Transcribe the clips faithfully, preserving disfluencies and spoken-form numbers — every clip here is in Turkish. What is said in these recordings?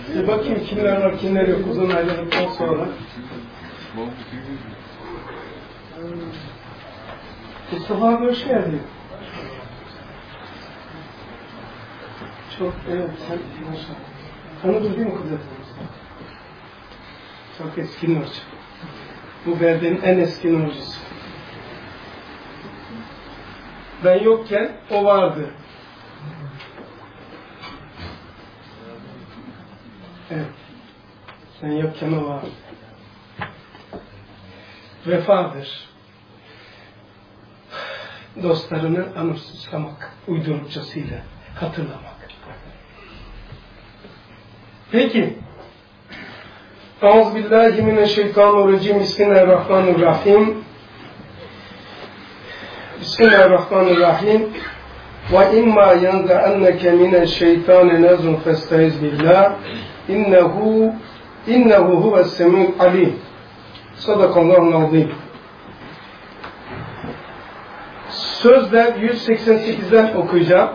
Bir bakayım kimler var kimler yok uzun ayrılıktan sonra. Mustafa abi hoş geldin. Çok evet sen tanıdın değil mi Kudret Mustafa? Çok eski nurcu. Bu beldenin en eski nurcusu. Ben yokken o vardı. Evet. Sen yokken o vardı. Vefadır. Dostlarını anımsamak, uydurukçasıyla hatırlamak. Peki. Euzubillahimineşşeytanirracim. Bismillahirrahmanirrahim. Bismillahirrahmanirrahim. Ve imma yanza'anneke mineşşeytani nazghun festaiz billah. İnnehu innehu huves-semî'ul alîm. Sadakallahu'l azîm. Sözler yüz seksen sekizden okuyacağım.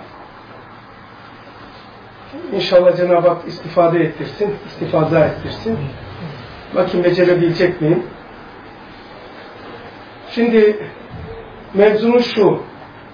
İnşallah Cenab-ı Hak istifade ettirsin, istifaza ettirsin. Bakın becerebilecek miyim? Şimdi mevzumuz şu.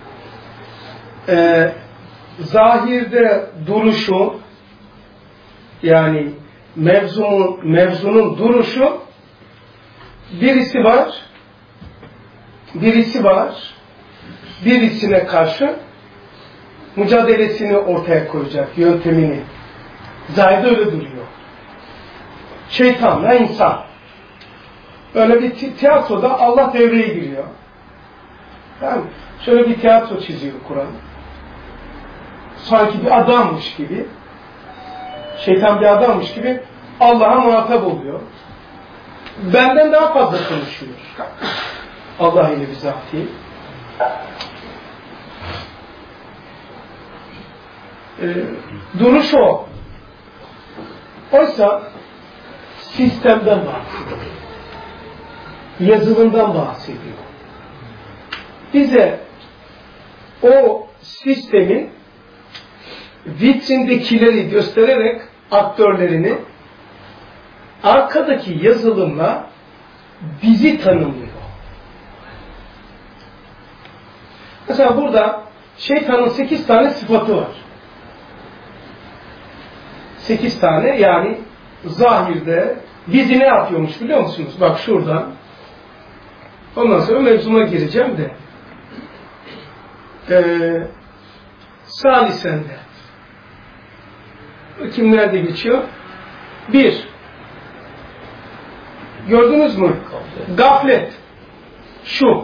Ee, zahirde duruşu, yani mevzunun, mevzunun duruşu, birisi var, birisi var, birisine karşı mücadelesini ortaya koyacak, yöntemini. Zahirde öyle duruyor. Şeytanla insan. Böyle bir tiyatroda Allah devreye giriyor. Yani şöyle bir tiyatro çiziyor Kur'an. Sanki bir adammış gibi, şeytan bir adammış gibi Allah'a muhatap oluyor. Benden daha fazla konuşuyor. Allah ile bizatihi. Ee, duruş o. Oysa sistemden bahsediyor. Yazılımdan bahsediyor. Bize o sistemin vitrindekileri göstererek aktörlerini arkadaki yazılımla bizi tanımlıyor. Mesela burada şeytanın sekiz tane sıfatı var. Sekiz tane, yani zahirde bizi ne yapıyormuş biliyor musunuz? Bak şuradan. Ondan sonra mevzuma gireceğim de. Ee, Salisende. Kim nerede geçiyor? Bir. Gördünüz mü? Gaflet. Gaflet. Şu.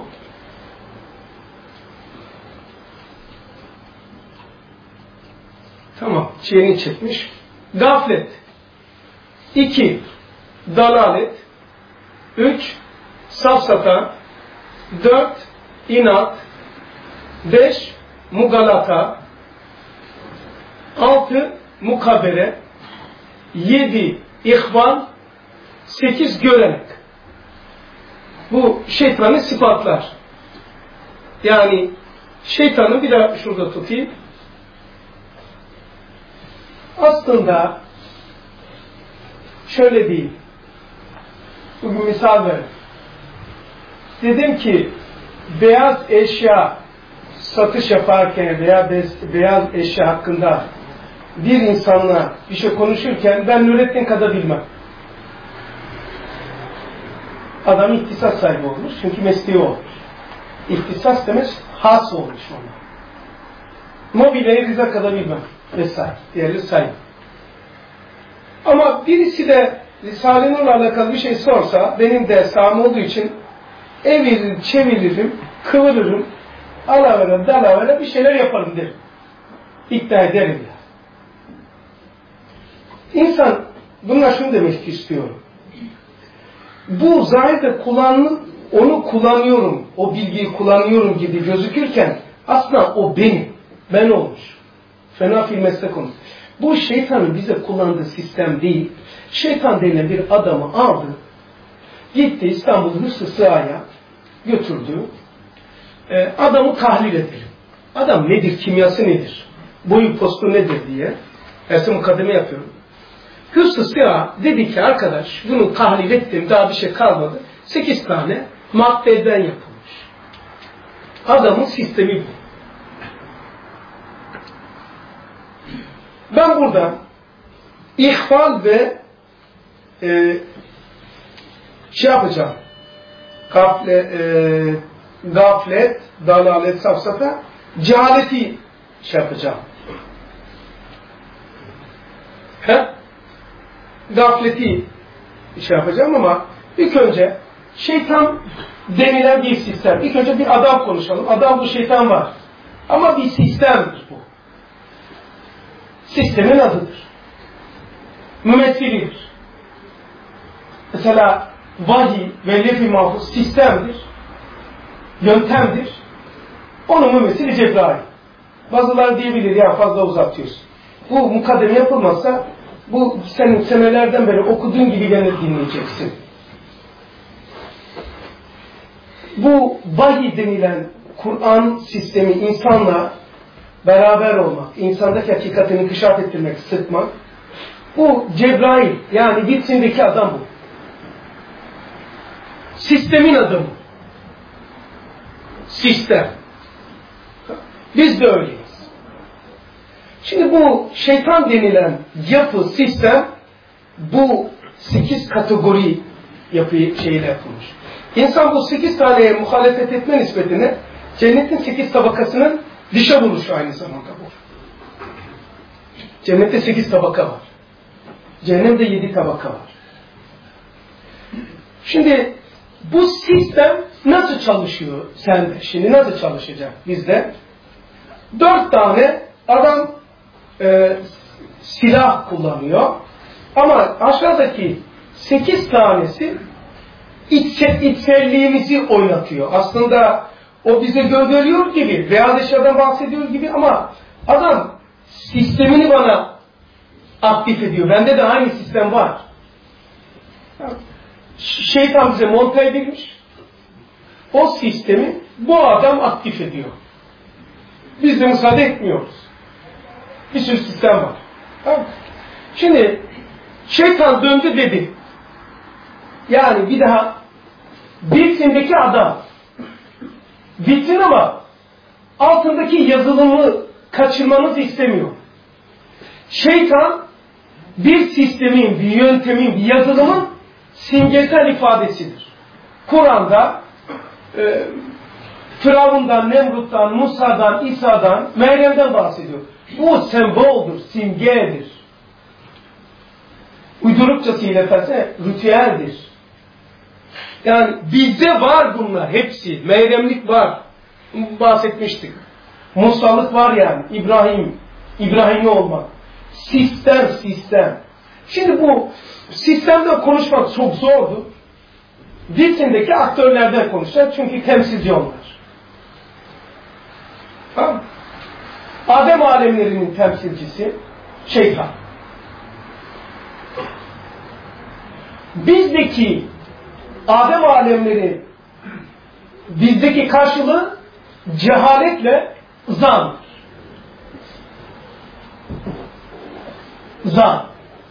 Tamam. Şeyini çekmiş. Gaflet. İki. Dalalet. Üç. Safsata. Dört. İnat. Beş. Mugalata. Altı. Mukabere. Yedi. İhvan. Sekiz. Görenek. Bu şeytanın sıfatlar. Yani şeytanı bir daha şurada tutayım. Aslında şöyle değil. Bugün misal verin. Dedim ki beyaz eşya satış yaparken veya beyaz eşya hakkında bir insanla bir şey konuşurken ben Nurettin kadar bilmem. Adam ihtisas sahibi olmuş. Çünkü mesleği olmuş. İhtisas demek has olmuş ona. Mobilyayı Rıza kadar bilmem. Vesaire. Diğerleri sayın. Ama birisi de Risale-i Nur'la alakalı bir şey sorsa, benim de saham olduğu için evirir, çeviririm, kıvırırım, alavere, dalavere bir şeyler yaparım derim. İddia ederim ya. İnsan, bununla şunu demek istiyorum. Bu zahirde kullanım, onu kullanıyorum, o bilgiyi kullanıyorum gibi gözükürken aslında o benim, ben olmuş. Fena fil meslek olmuş. Bu şeytanın bize kullandığı sistem değil. Şeytan denilen bir adamı aldı, gitti İstanbul'un Hıfzı Sığa'ya götürdü. E, adamı tahlil edelim. Adam nedir, kimyası nedir, boyu postu nedir diye dersi mukaddeme yapıyorum. Hıfzı ya dedi ki arkadaş bunu tahlil ettim daha bir şey kalmadı. Sekiz tane maddeden yapılmış. Adamın sistemi bu. Ben burada ihval ve e, şey yapacağım. Gafle, e, gaflet, dalalet, safsata, cehaleti şey yapacağım. He? Gafleti şey yapacağım ama ilk önce şeytan denilen bir sistem. İlk önce bir adam konuşalım. Adam bu şeytan var. Ama bir sistemdir bu. Sistemin adıdır. Mümessilidir. Mesela vahiy ve lef-i mahfuz sistemdir. Yöntemdir. Onun mümessili Cebrail. Bazıları diyebilir ya fazla uzatıyorsun. Bu mukaddeme yapılmazsa bu senin senelerden beri okuduğun gibi gene dinleyeceksin. Bu vahiy denilen Kur'an sistemi insanla beraber olmak, insandaki hakikatini inkişaf ettirmek, sıkmak. Bu Cebrail yani vitrindeki adam bu. Sistemin adamı. Sistem. Biz de öyleyiz. Şimdi bu şeytan denilen yapı, sistem bu sekiz kategori yapıyı şeyle yapılmış. İnsan bu sekiz taneye muhalefet etme nispetine cennetin sekiz tabakasının dışa vuruşu aynı zamanda bu. Cennette sekiz tabaka var. Cehennemde yedi tabaka var. Şimdi bu sistem nasıl çalışıyor sende? Şimdi nasıl çalışacak bizde? Dört tane adam e, silah kullanıyor. Ama aşağıdaki sekiz tanesi içse, içselliğimizi oynatıyor. Aslında o bize gölgeliyor gibi, beyaz eşyadan bahsediyor gibi ama adam sistemini bana aktif ediyor. Bende de aynı sistem var. Şeytan bize monte edilmiş. O sistemi bu adam aktif ediyor. Biz de müsaade etmiyoruz. Bir sürü sistem var. Tamam. Şimdi şeytan döndü dedi. Yani bir daha vitrindeki adam vitrin ama altındaki yazılımı kaçırmanızı istemiyor. Şeytan bir sistemin, bir yöntemin, bir yazılımın simgesel ifadesidir. Kur'an'da e, Firavun'dan, Nemrut'tan, Musa'dan, İsa'dan, Meryem'den bahsediyor. Bu semboldur, simgedir. Uydurukçasıyla efendim, ritüeldir. Yani bizde var bunlar hepsi. Meryemlik var. Bahsetmiştik. Musalık var yani. İbrahim, İbrahim'i olmak. Sistem, sistem. Şimdi bu sistemden konuşmak çok zordu. Vitrindeki aktörlerden konuşacağız. Çünkü temsilci onlar. Tamam. Adem alemlerinin temsilcisi şeytan. Bizdeki Adem alemleri bizdeki karşılığı cehaletle zan. Zan.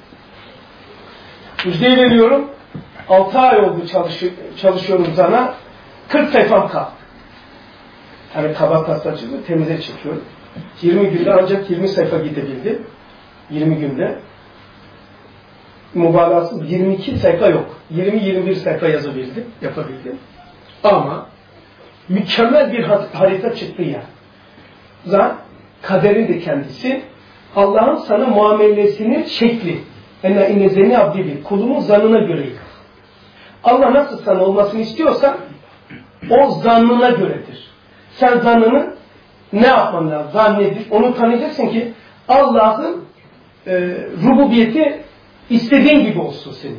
Müjdeyi veriyorum. altı ay oldu çalış çalışıyorum zana. kırk sayfam kaldı. Hani kabak taslacılığı temize çekiyorum. yirmi günde ancak yirmi sayfa gidebildim. yirmi günde. Mübalağasız yirmi iki sayfa yok. yirmi yirmi bir sayfa yazabildim, yapabildim. Ama mükemmel bir harita çıktı ya. Zan, kaderin de kendisi. Allah'ın sana muamelesinin şekli. Enna inne zeni abdi, kulumun zanına göre. Allah nasıl sana olmasını istiyorsa o zannına göredir. Sen zannını ne yapman lazım? Zan nedir? Onu tanıyacaksın ki Allah'ın e, rububiyeti istediğin gibi olsun senin.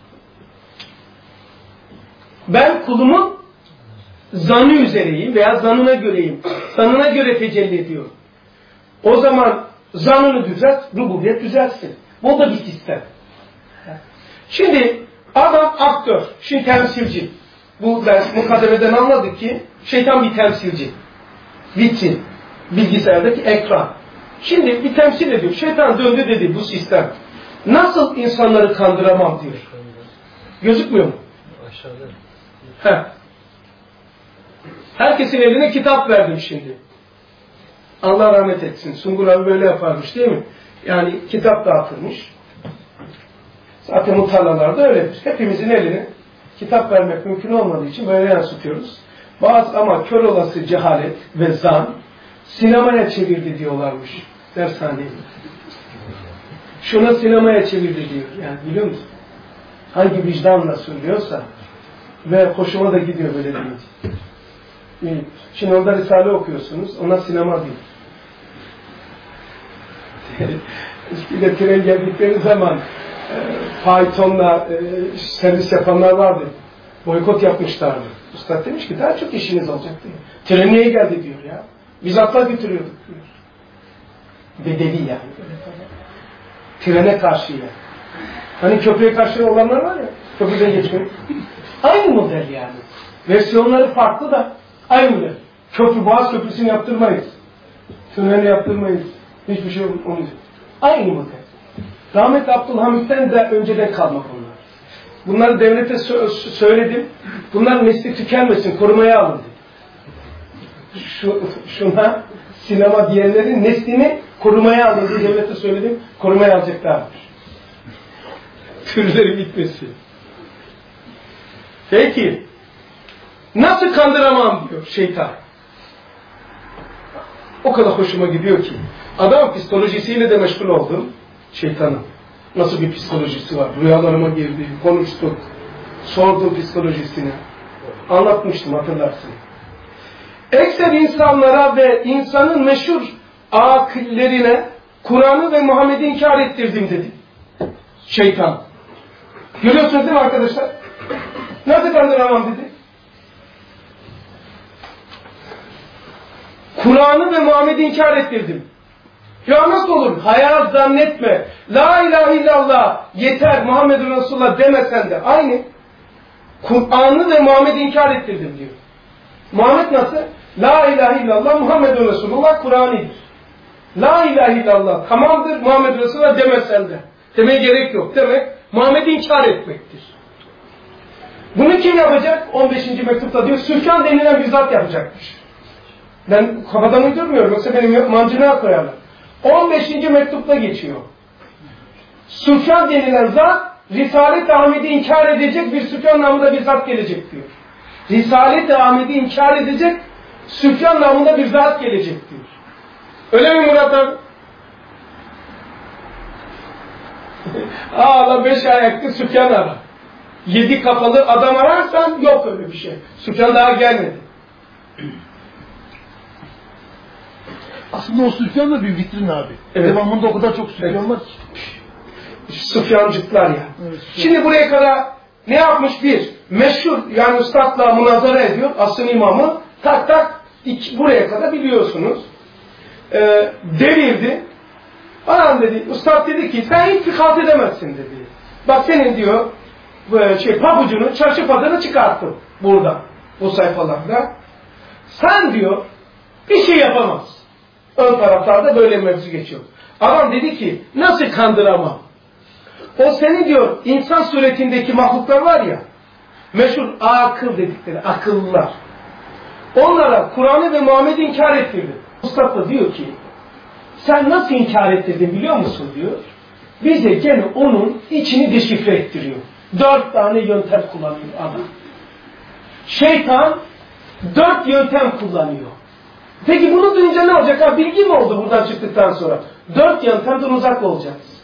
Ben kulumun zannı üzereyim veya zannına göreyim. Zannına göre tecelli ediyorum. O zaman zannını düzelt, rububiyet düzelsin. Bu da bir sistem. Şimdi adam aktör, şimdi temsilci. Bu ders mukaddemeden anladık ki şeytan bir temsilci. Vitrin, bilgisayardaki ekran. Şimdi bir temsil ediyor. Şeytan döndü dedi bu sistem. Nasıl insanları kandıramam diyor. Gözükmüyor mu? Aşağıda. Heh. Herkesin eline kitap verdim şimdi. Allah rahmet etsin. Sungur abi böyle yaparmış değil mi? Yani kitap dağıtılmış. Zaten bu tarlalarda öyledir. Hepimizin eline kitap vermek mümkün olmadığı için böyle yansıtıyoruz. Bazı ama kör olası cehalet ve zan sinemaya çevirdi diyorlarmış dershaneye. Şuna sinemaya çevirdi diyor. Yani biliyor musun? Hangi vicdanla söylüyorsa ve hoşuma da gidiyor böyle deyince. Şimdi orada Risale okuyorsunuz. Ona sinema diyor. Eskide tren geldikleri zaman e, faytonla e, servis yapanlar vardı. Boykot yapmışlardı. Üstad demiş ki daha çok işiniz olacak diyor. Tren niye geldi diyor ya. Biz atla götürüyorduk diyor. Bedevi yani. Trene karşı yani. Hani köprüye karşı olanlar var ya. Köprüden geçiyor. Aynı model yani. Versiyonları farklı da aynı model. Köprü, Boğaz Köprüsü'nü yaptırmayız. Tüneli yaptırmayız. Hiçbir şey olmayacak. Aynı model. Rahmetli Abdülhamid'den de önceden kalma bunlar. Bunları devlete sö söyledim. Bunlar nesli tükenmesin, korumaya alın dedi. Şu, şuna sinema diyenlerin neslini korumaya alın diye devlete söyledim. Korumaya alacaklarmış. Türleri bitmesin. Peki. Nasıl kandıramam diyor şeytan. O kadar hoşuma gidiyor ki. Adam psikolojisiyle de meşgul oldum. Şeytanın. Nasıl bir psikolojisi var? Rüyalarıma girdi, konuştuk. Sordum psikolojisine. Anlatmıştım hatırlarsın. Ekser insanlara ve insanın meşhur akıllerine Kur'an'ı ve Muhammed'i inkar ettirdim dedi. Şeytan. Görüyorsunuz değil mi arkadaşlar? Nasıl kandıramam dedi. Kur'an'ı ve Muhammed'i inkar ettirdim. Ya nasıl olur? Hayal zannetme. La ilahe illallah yeter Muhammed Resulullah demesen de aynı. Kur'an'ı ve Muhammed'i inkar ettirdim diyor. Muhammed nasıl? La ilahe illallah Muhammed Resulullah Kur'an'ıdır. La ilahe illallah tamamdır Muhammed Resulullah demesen de. Demeye gerek yok. Demek Muhammed'i inkar etmektir. Bunu kim yapacak? on beşinci mektupta diyor. Süfyan denilen bir zat yapacakmış. Ben kafadan uydurmuyorum. Yoksa benim mancınığa koyarlar. on beşinci mektupta geçiyor. Süfyan denilen zat Risalet-i Ahmet'i inkar edecek bir Süfyan namında bir zat gelecek diyor. Risalet-i Ahmet'i inkar edecek Süfyan namında bir zat gelecek diyor. Öyle mi Murat abi? Ağla beş ayaklı Süfyan ara. Yedi kafalı adam ararsan yok öyle bir şey. Süfyan daha gelmedi. Aslında o Süfyan da bir vitrin abi. Evet. Devamında o kadar çok Süfyan evet. var ki. Süfyancıklar ya. Evet, şimdi buraya kadar ne yapmış bir? Meşhur yani üstadla münazara ediyor. Asrın imamı. Tak tak iki, buraya kadar biliyorsunuz. Ee, devirdi. Adam dedi, ustad dedi ki sen hiç fikat edemezsin dedi. Bak senin diyor şey pabucunu, çarşı pazarını çıkarttım burada. Bu sayfalarda. Sen diyor bir şey yapamazsın. Ön taraflarda böyle mevzu geçiyor. Adam dedi ki nasıl kandıramam? O seni diyor insan suretindeki mahluklar var ya meşhur akıl dedikleri akıllılar. Onlara Kur'an'ı ve Muhammed'i inkar ettirdi. Ustad da diyor ki sen nasıl inkar ettirdin biliyor musun diyor. Bize gene onun içini deşifre ettiriyor. Dört tane yöntem kullanıyor adam. Şeytan dört yöntem kullanıyor. Peki bunu duyunca ne olacak? Ha, bilgi mi oldu buradan çıktıktan sonra? Dört yöntemden uzak olacağız.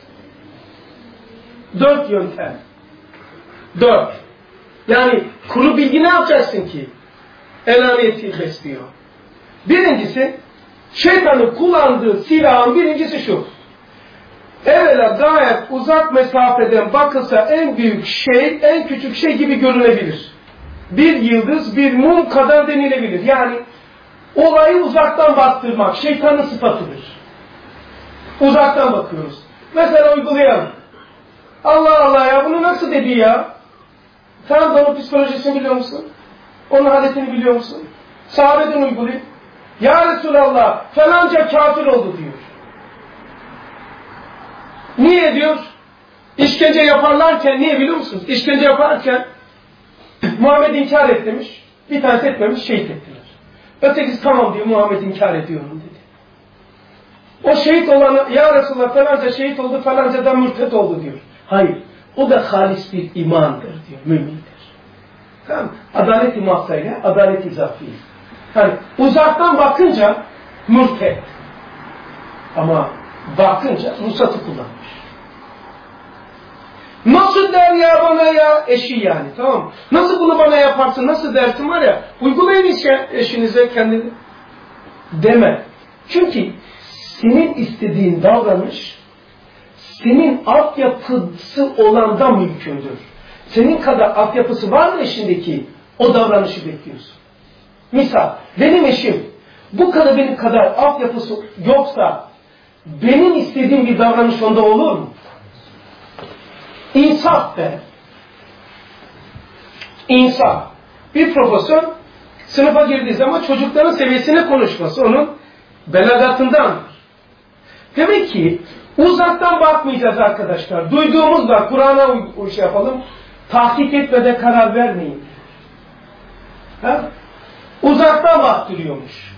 Dört yöntem. Dört. Yani kuru bilgi ne yapacaksın ki? Enaniyeti besliyor. Birincisi, şeytanın kullandığı silahın birincisi şu. Evvela gayet uzak mesafeden bakılsa en büyük şey, en küçük şey gibi görünebilir. Bir yıldız, bir mum kadar denilebilir. Yani olayı uzaktan baktırmak şeytanın sıfatıdır. Uzaktan bakıyoruz. Mesela uygulayalım. Allah Allah ya bunu nasıl dedi ya? Sen de onun psikolojisini biliyor musun? Onun adetini biliyor musun? Sahabeden uygulayın. Ya Resulallah falanca kafir oldu diyor. Niye diyor? İşkence yaparlarken niye biliyor musunuz? İşkence yaparken Muhammed inkar et demiş. Bir tanesi etmemiş, şehit ettiler. Ötekisi tamam diyor, Muhammed inkar ediyorum dedi. O şehit olanı, ya Resulallah falanca şehit oldu, falanca da mürted oldu diyor. Hayır, o da halis bir imandır diyor, mümindir. Tamam, adalet-i mahsayla, adalet-i zafiye. Yani uzaktan bakınca mürted. Ama bakınca ruhsatı kullanmış. Nasıl der ya bana ya eşi yani, tamam mı? Nasıl bunu bana yaparsın, nasıl dersin var ya, uygulayın işte eşinize kendini deme. Çünkü senin istediğin davranış senin altyapısı olandan mümkündür. Senin kadar altyapısı var mı eşindeki, o davranışı bekliyorsun. Misal benim eşim bu kadar benim kadar altyapısı yoksa benim istediğim bir davranış onda olur mu? İnsaf be. İnsaf. Bir profesör sınıfa girdiği zaman çocukların seviyesine konuşması onun belagatından. Demek ki uzaktan bakmayacağız arkadaşlar. Duyduğumuz var. Kur'an'a şey yapalım. Tahkik etmeden karar vermeyin. Ha? Uzaktan baktırıyormuş.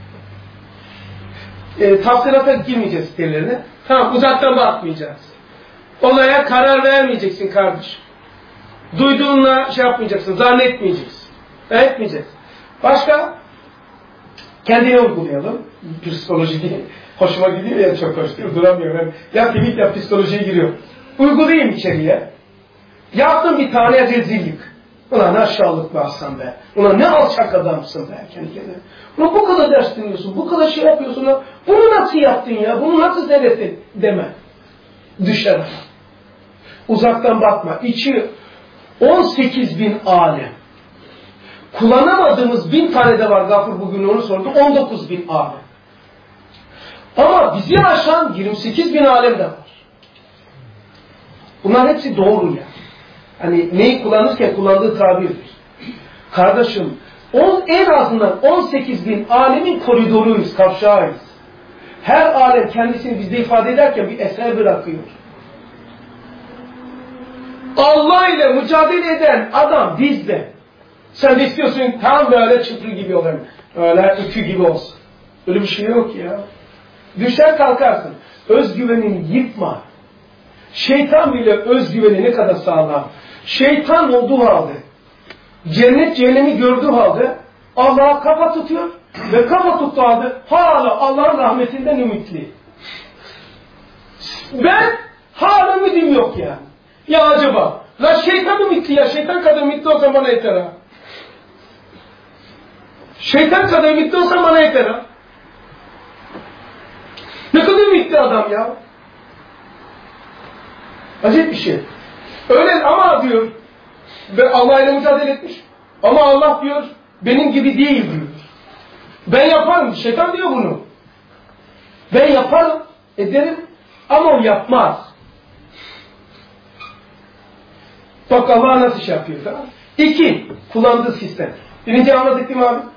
E, tafsirata girmeyeceğiz sitelerine. Tamam, uzaktan bakmayacağız. Olaya karar vermeyeceksin kardeşim. Duyduğunla şey yapmayacaksın, zannetmeyeceksin. Etmeyeceğiz. Başka? Kendini uygulayalım. Psikoloji değil. Hoşuma gidiyor ya, çok hoş değil. Duramıyorum. Ya tweet ya psikolojiye giriyor. Uygulayayım içeriye. Yaptım bir tane rezillik. Ulan aşağılık be Hasan be. Ulan ne alçak adamsın be kendi kendine. Ulan bu kadar ders dinliyorsun, bu kadar şey yapıyorsun. Ulan. Bunu nasıl yaptın ya? Bunu nasıl seyrettin? Deme. Düşer. Uzaktan bakma. İçi on sekiz bin alem. Kullanamadığımız bin tane de var. Gafur bugün onu sordu. on dokuz bin alem. Ama bizi aşan yirmi sekiz bin alem de var. Bunlar hepsi doğru ya. Hani neyi kullanırken kullandığı tabirdir. Kardeşim, on, en azından on sekiz bin alemin koridoruyuz, kavşağıyız. Her alem kendisini bizde ifade ederken bir eser bırakıyor. Allah ile mücadele eden adam bizde. Sen de istiyorsun tam böyle çıprı gibi olayım. Öyle ütü gibi olsun. Öyle bir şey yok ya. Düşer kalkarsın. Özgüvenini yıkma. Şeytan bile özgüveni ne kadar sağlam. Şeytan olduğu halde, cennet cehennemi gördüğü halde Allah'a kafa tutuyor ve kafa tuttuğu halde hala Allah'ın rahmetinden ümitli. Ben hala ümidim yok ya. Ya acaba? La şeytan ümitli ya. Şeytan kadar ümitli olsa bana yeter ha. Şeytan kadar ümitli olsa bana yeter ha. Ne kadar ümitli adam ya. Acayip bir şey. Öyle ama diyor, ve Allah ile mücadele etmiş. Ama Allah diyor, benim gibi değil diyor. Ben yaparım. Şeytan diyor bunu. Ben yaparım, ederim ama o yapmaz. Bak Allah nasıl şey yapıyor. Tamam. İki, kullandığı sistem. Birinci anladık değil mi abi?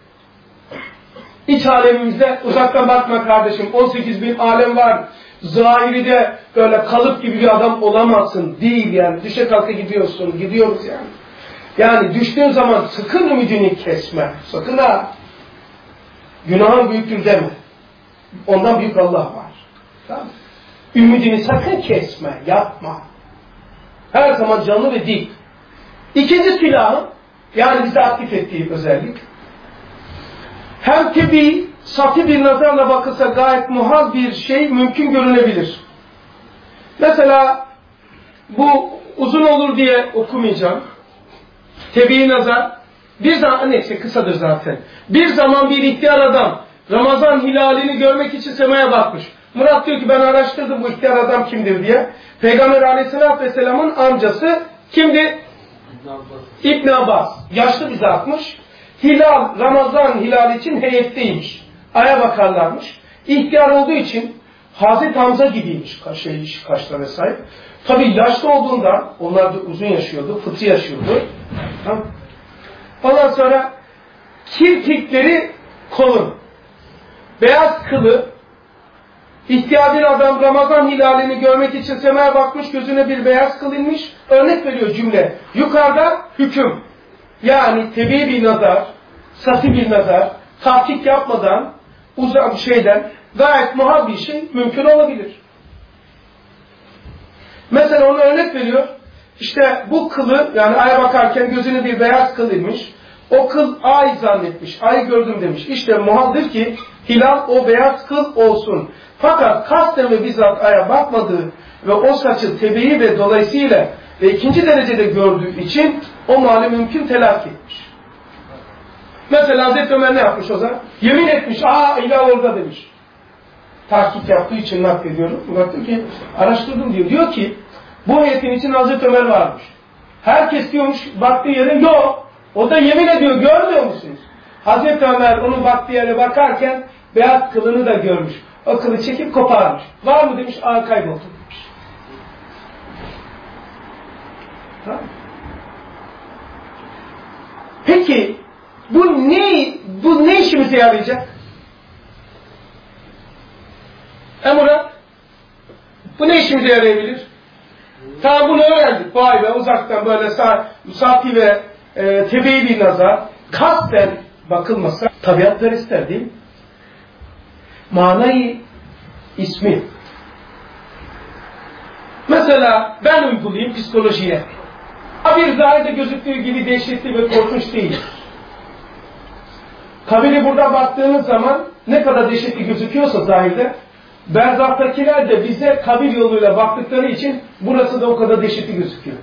İç alemimizde uzaktan bakma kardeşim. on sekiz bin alem var. Zahiri de böyle kalıp gibi bir adam olamazsın. Değil yani. Düşe kalka gidiyorsun. Gidiyoruz yani. Yani düştüğün zaman sakın ümidini kesme. Sakın ha. Günahın büyüktür deme. Ondan büyük Allah var. Tamam. Ümidini sakın kesme. Yapma. Her zaman canlı ve dik. İkinci silahı, yani bize aktif ettiği özellik. Hem tabi safi bir nazarla bakılsa gayet muhal bir şey mümkün görünebilir. Mesela bu uzun olur diye okumayacağım. Tebi nazar. Bir zaman, neyse kısadır zaten. Bir zaman bir ihtiyar adam Ramazan hilalini görmek için semaya bakmış. Murat diyor ki ben araştırdım bu ihtiyar adam kimdir diye. Peygamber Aleyhisselatü Vesselam'ın amcası kimdi? İbn Abbas. Yaşlı bir zatmış. Hilal, Ramazan hilali için heyetteymiş. Aya bakarlarmış. İhtiyar olduğu için Hazreti Hamza gibiymiş. Şey, kaşlara sahip. Tabii yaşlı olduğundan, onlar da uzun yaşıyordu, fıtı yaşıyordu. Tamam. Ondan sonra kirpikleri kolun. Beyaz kılı İhtiyacın adam Ramazan hilalini görmek için semaya bakmış, gözüne bir beyaz kılınmış. Örnek veriyor cümle. Yukarıda hüküm. Yani tebii bir nazar, sati bir nazar, tahkik yapmadan, uzak bir şeyden gayet muhal bir şey mümkün olabilir. Mesela ona örnek veriyor. İşte bu kılı, yani aya bakarken gözüne bir beyaz kılınmış. O kıl ay zannetmiş. Ay gördüm demiş. İşte muhaldir ki hilal o beyaz kıl olsun. Fakat kasten ve bizzat aya bakmadığı ve o saçı tebeyi ve dolayısıyla ve ikinci derecede gördüğü için o mali mümkün telakki etmiş. Mesela Hazreti Ömer ne yapmış o zaman? Yemin etmiş. Aa hilal orada demiş. Tahkik yaptığı için naklediyorum. Baktım ki araştırdım diyor. Diyor ki bu heyetin için Hazreti Ömer varmış. Herkes diyormuş baktığı yere yok. O da yemin ediyor, görmüyor musunuz? Hazreti Ömer onun baktığı yere bakarken beyaz kılını da görmüş. O kılı çekip koparmış. Var mı demiş, aa kayboldu demiş. Tamam. Peki bu ne, bu ne işimize yarayacak? He Murat? Bu ne işimize yarayabilir? Tamam bunu öğrendik. Vay be uzaktan böyle sa safi ve e, tebeyi bir nazar. Kasten bakılmasa tabiatlar ister değil mi? Manayı ismi. Mesela ben uygulayayım psikolojiye. Bir zahirde gözüktüğü gibi dehşetli ve korkunç değil. Kabiri burada baktığınız zaman ne kadar dehşetli gözüküyorsa zahirde, berzahtakiler de bize kabir yoluyla baktıkları için burası da o kadar dehşetli gözüküyor.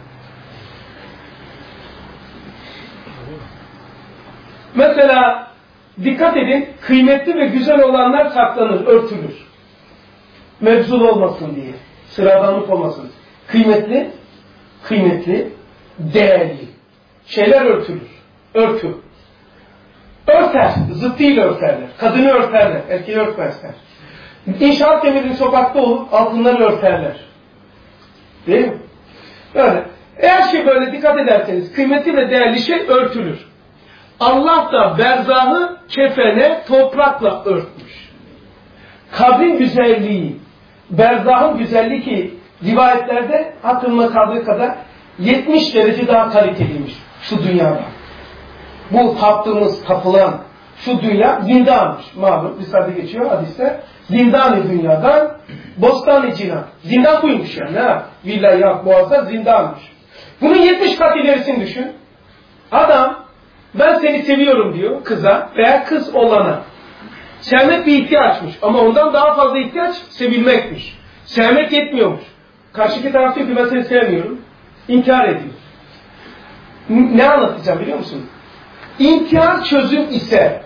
Mesela dikkat edin, kıymetli ve güzel olanlar saklanır, örtülür. Mevzul olmasın diye, sıradanlık olmasın. Kıymetli, kıymetli, değerli şeyler örtülür. Örtü. Örter, zıttıyla örterler. Kadını örterler, erkeği örtmezler. İnşaat demirinin sokakta olup altınları örterler. Değil mi? Böyle. Eğer şey böyle dikkat ederseniz kıymetli ve değerli şey örtülür. Allah da berzahı kefene toprakla örtmüş. Kabrin güzelliği, berzahın güzelliği ki rivayetlerde hatırıma kaldığı kadar yetmiş derece daha kaliteliymiş şu dünyada. Bu tattığımız, tapılan şu dünya zindanmış. Malum Risale'de geçiyor hadiste. Zindan-ı dünyadan bostan-ı cinan. Zindan buymuş yani. Ha? Villa, yat, boğazda zindanmış. Bunun yetmiş kat ilerisini düşün. Adam ben seni seviyorum diyor kıza veya kız olana. Sevmek bir ihtiyaçmış ama ondan daha fazla ihtiyaç sevilmekmiş. Sevmek yetmiyormuş. Karşıki taraf diyor ki ben seni sevmiyorum. İnkar ediyor. Ne anlatacağım biliyor musun? İnkar çözüm ise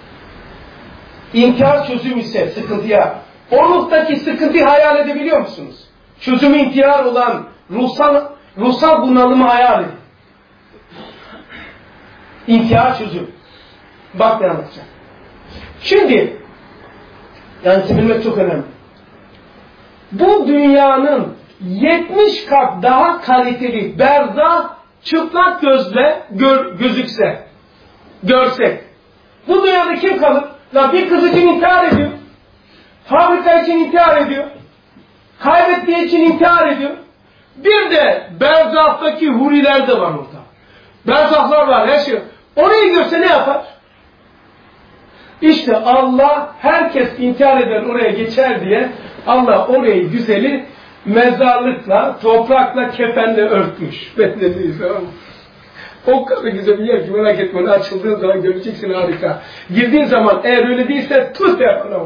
İnkar çözüm ise sıkıntıya, o ruhtaki sıkıntıyı hayal edebiliyor musunuz? Çözümü inkar olan ruhsal, ruhsal bunalımı hayal edin. İnkar çözüm. Bak ne anlatacağım. Şimdi, yani bilmek çok önemli. Bu dünyanın yetmiş kat daha kaliteli berzah çıplak gözle gör, gözükse, görsek, bu dünyada kim kalır? La bir kız için intihar ediyor. Fabrika için intihar ediyor. Kaybettiği için intihar ediyor. Bir de berzahtaki huriler de var orada. Berzahlar var, her şey. Orayı görse ne yapar? İşte Allah herkes intihar eden oraya geçer diye Allah orayı güzeli mezarlıkla, toprakla, kefenle örtmüş. Bedneliyiz tamam mı? O kadar güzel bir yer ki merak etme, onu açıldığın zaman göreceksin, harika. Girdiğin zaman eğer öyle değilse tut ya Allah.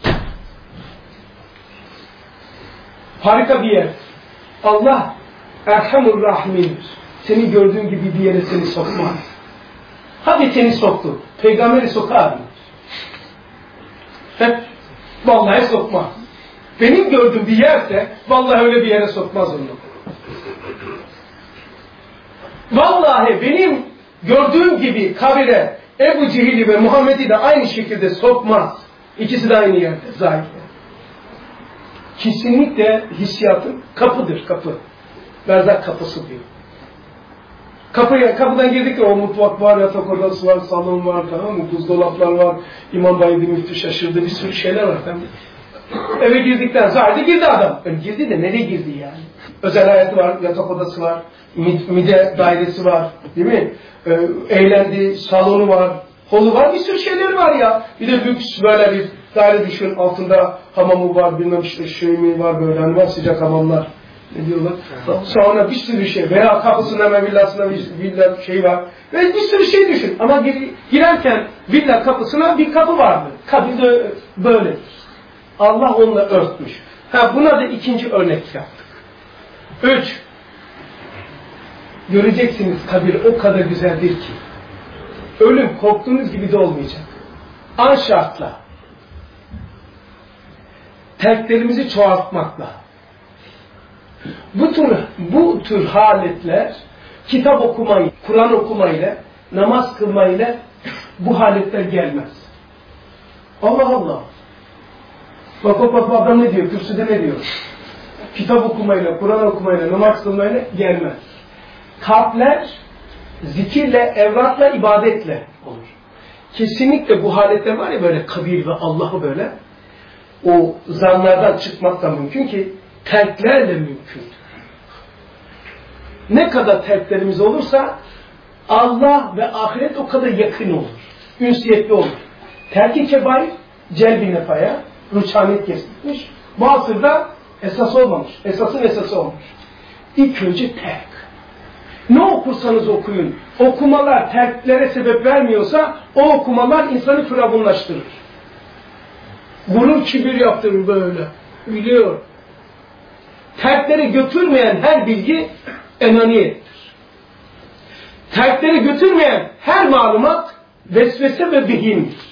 Harika bir yer. Allah Erhamur Rahim'dir. Seni gördüğün gibi bir yere seni sokmaz. Hadi seni soktu. Peygamberi sokar mı? Hep vallahi sokmaz. Benim gördüğüm bir yerse vallahi öyle bir yere sokmaz onu. Vallahi benim gördüğüm gibi kabire Ebu Cehil'i ve Muhammed'i de aynı şekilde sokmaz. İkisi de aynı yerde zahirde. Kesinlikle hissiyatın kapıdır, kapı. Berzak kapısı diyor. Kapıya, kapıdan girdik ya o mutfak var, yatak odası var, salon var, tamam mı? Buzdolaplar var. İmam Bayezid Müftü şaşırdı, bir sürü şeyler var. Tamam mı? Eve girdikten zahide girdi adam. Yani girdi de nereye girdi yani? Özel hayatı var, yatak odası var, mide dairesi var, değil mi? Ee, eğlendi, salonu var, holu var, bir sürü şeyleri var ya. Bir de lüks böyle bir daire düşün, altında hamamı var, bilmem işte şey mi var böyle, hani var sıcak hamamlar. Ne diyorlar? Sonra bir sürü şey, veya kapısının hemen villasına bir villa şey var. Ve bir sürü şey düşün. Ama gir, girerken villa kapısına bir kapı vardı. Kabir de böyledir. Allah onunla örtmüş. Ha, buna da ikinci örnek yaptık. Üç. Göreceksiniz kabir o kadar güzeldir ki. Ölüm korktuğunuz gibi de olmayacak. An şartla. Terklerimizi çoğaltmakla. Bu tür, bu tür haletler kitap okumayı, Kur'an okumayla, namaz kılmayla bu haletler gelmez. Allah Allah. Bak bak bak adam ne diyor? Kürsüde ne diyor? Kitap okumayla, Kur'an okumayla, namaz kılmayla gelmez. Kalpler zikirle, evrakla, ibadetle olur. Kesinlikle bu haletler var ya böyle kabir ve Allah'ı böyle o zanlardan çıkmak da mümkün ki terklerle mümkün. Ne kadar terklerimiz olursa Allah ve ahiret o kadar yakın olur. Ünsiyetli olur. Terk-i kebair celbi nefaya rüçhanet kesilmiş. Bu asırda esas olmamış. Esasın esası olmuş. İlk önce terk. Ne okursanız okuyun. Okumalar terklere sebep vermiyorsa o okumalar insanı firavunlaştırır. Bunu kibir yaptırır böyle. Biliyor. Terklere götürmeyen her bilgi enaniyettir. Terklere götürmeyen her malumat vesvese ve vehimdir.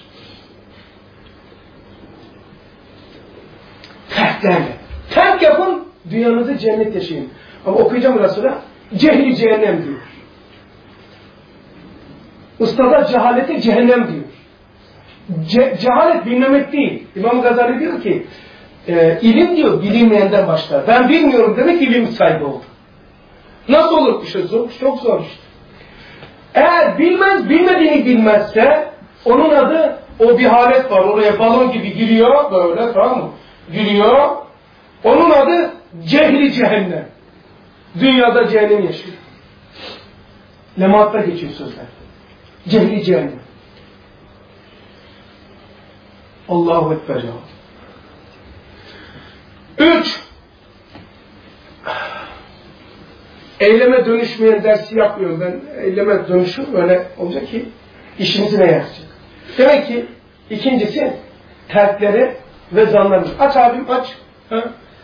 Terklerle. Terk yapın, dünyanızı cennet yaşayın. Ama okuyacağım biraz sonra. Cehli cehennem diyor. Ustada cehalete cehennem diyor. Ce cehalet bilmemek değil. İmam Gazali diyor ki e, ilim diyor bilinmeyenden başlar. Ben bilmiyorum demek ilim sahibi oldu. Nasıl olur? İşte zor, çok zor işte. Eğer bilmez, bilmediğini bilmezse onun adı o bir halet var. Oraya balon gibi giriyor böyle, tamam mı? Giriyor. Onun adı cehli cehennem. Dünyada cehennem yaşıyor. Lematta geçiyor sözler. Cehli cehennem. Allahu Ekber ya. Üç. Eyleme dönüşmeyen dersi yapmıyorum. Ben eyleme dönüşüm öyle olacak ki işimizi ne yapacak? Demek ki ikincisi terkleri ve zanlarımız. Aç abim aç. Ha?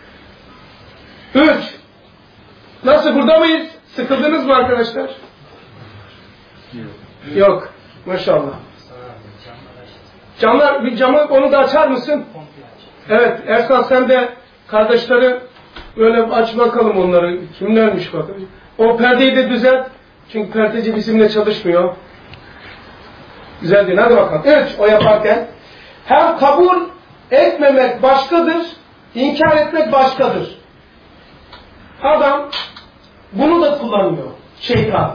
Üç. Nasıl, burada mıyız? Sıkıldınız mı arkadaşlar? Yok. Yok. Maşallah. Camlar, bir camı onu da açar mısın? Evet. Ersan sen de kardeşleri böyle aç bakalım onları. Kimlermiş bakalım. O perdeyi de düzelt. Çünkü perdeci bizimle çalışmıyor. Güzel değil. Hadi bakalım. Evet. O yaparken. Hem kabul etmemek başkadır. İnkar etmek başkadır. Adam bunu da kullanıyor. Şeytan.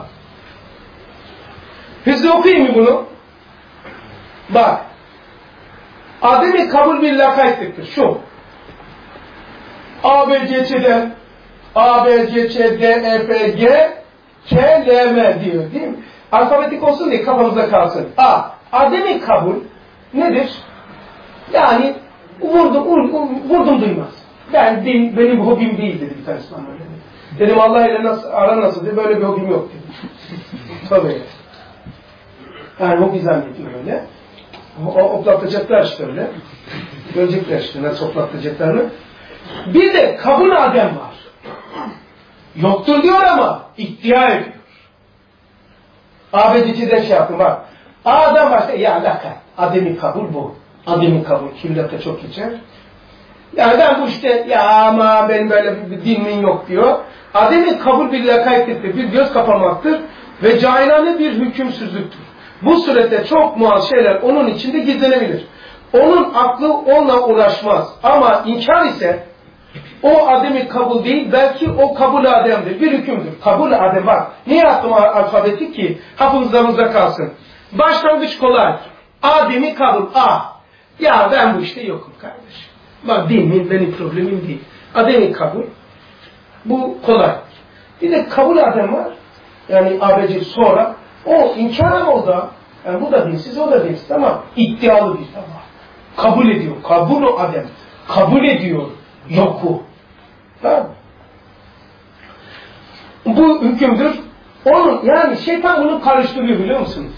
Hızlı okuyayım mı bunu? Bak. Ademi kabul bir lakaytlıktır. Şu. A, B, C, C'den A, B, C, Ç, D, E, F, G, K, L, M diyor değil mi? Alfabetik olsun diye kafamıza kalsın. A. Ademi kabul nedir? Yani vurdum, vurdum, vurdum duymaz. Ben değil, benim hobim değil dedi bir tanesi bana öyle. Dedim Allah ile nasıl, ara nasıl dedi, böyle bir hobim yok dedi. Tabii. Yani hobi zannediyor öyle. O, oplatacaklar işte öyle. Görecekler işte nasıl oplatacaklarını. Bir de kabul Adem var. Yoktur diyor ama iddia ediyor. A B D C'den şey yaptım bak. Adem başta ya laka. Adem'i kabul bu. Adem'i kabul. Kimlete çok geçer. Yani ben bu işte ya ama benim böyle bir dinin yok diyor. Adem'i kabul bir lakaytlıktır. Bir göz kapamaktır. Ve cahilane bir hükümsüzlüktür. Bu surette çok muhal şeyler onun içinde gizlenebilir. Onun aklı onunla uğraşmaz. Ama inkar ise o Adem'i kabul değil, belki o kabul Adem'dir. Bir hükümdür. Kabul Adem var. Niye attım alfabetik ki? Hafızlarımızda kalsın. Başlangıç kolay. Adem'i kabul. A. Ya ben bu işte yokum kardeşim. Bak değil mi? Benim problemim değil. Ademi kabul. Bu kolay. Bir de kabul adem var. Yani A B C sonra. O inkar o da. Yani bu da dinsiz, o da dinsiz ama iddialı bir tamam. Kabul ediyor. Kabul o adem. Kabul ediyor. Yoku. Tamam. Bu hükümdür. Onun yani şeytan bunu karıştırıyor biliyor musunuz?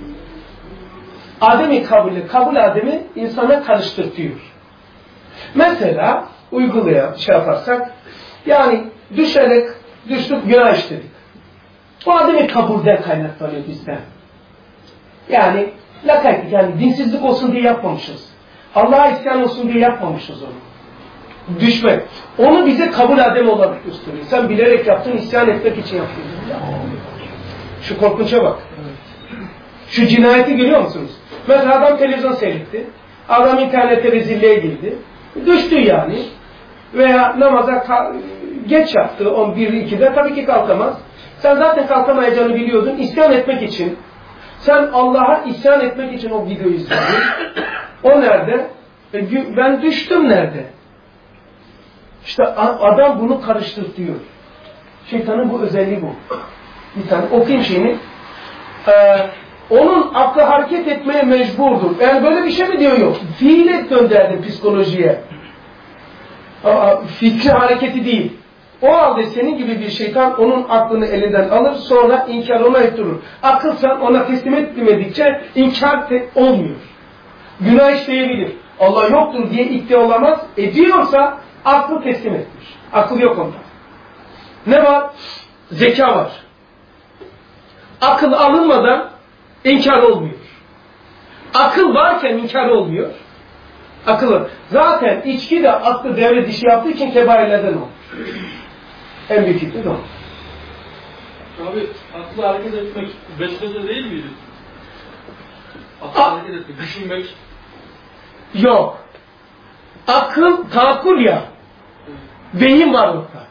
Ademi kabulü, kabul ademi insana karıştırtıyor. Mesela uygulayan şey yaparsak yani düşerek düştük günah işledik. Bu ademi kabulden kaynaklanıyor bizden. Yani lakayt yani dinsizlik olsun diye yapmamışız. Allah'a isyan olsun diye yapmamışız onu. Düşmek. Onu bize kabul ademi olarak gösteriyor. Sen bilerek yaptın, isyan etmek için yapıyorsun. Şu korkunça bak. Şu cinayeti görüyor musunuz? Mesela adam televizyon seyretti. Adam internete rezilliğe girdi. Düştü yani. Veya namaza geç yaptı on bir ikide tabii ki kalkamaz. Sen zaten kalkamayacağını biliyordun. İsyan etmek için. Sen Allah'a isyan etmek için o videoyu izledin. O nerede? E, ben düştüm nerede? İşte adam bunu karıştırtıyor. Şeytanın bu özelliği bu. Bir tane okuyayım şeyini. Ee, onun aklı hareket etmeye mecburdur. Yani böyle bir şey mi diyor yok. Fiile gönderdi psikolojiye. Ama fikri hareketi değil. O halde senin gibi bir şeytan onun aklını elinden alır sonra inkar ona ettirir. Akıl sen ona teslim etmedikçe inkar olmuyor. Günah işleyebilir. Allah yoktur diye iddia olamaz. Ediyorsa aklı teslim etmiş. Akıl yok onda. Ne var? Zeka var. Akıl alınmadan inkar olmuyor. Akıl varken inkar olmuyor. Akıl zaten içki de aklı devre dışı yaptığı için kebairlerden olmuş. En büyük hikmet o. Abi aklı hareket etmek besmele değil miydi? Aklı A hareket etmek, düşünmek. Yok. Akıl taakkul ya. Vehim var orada.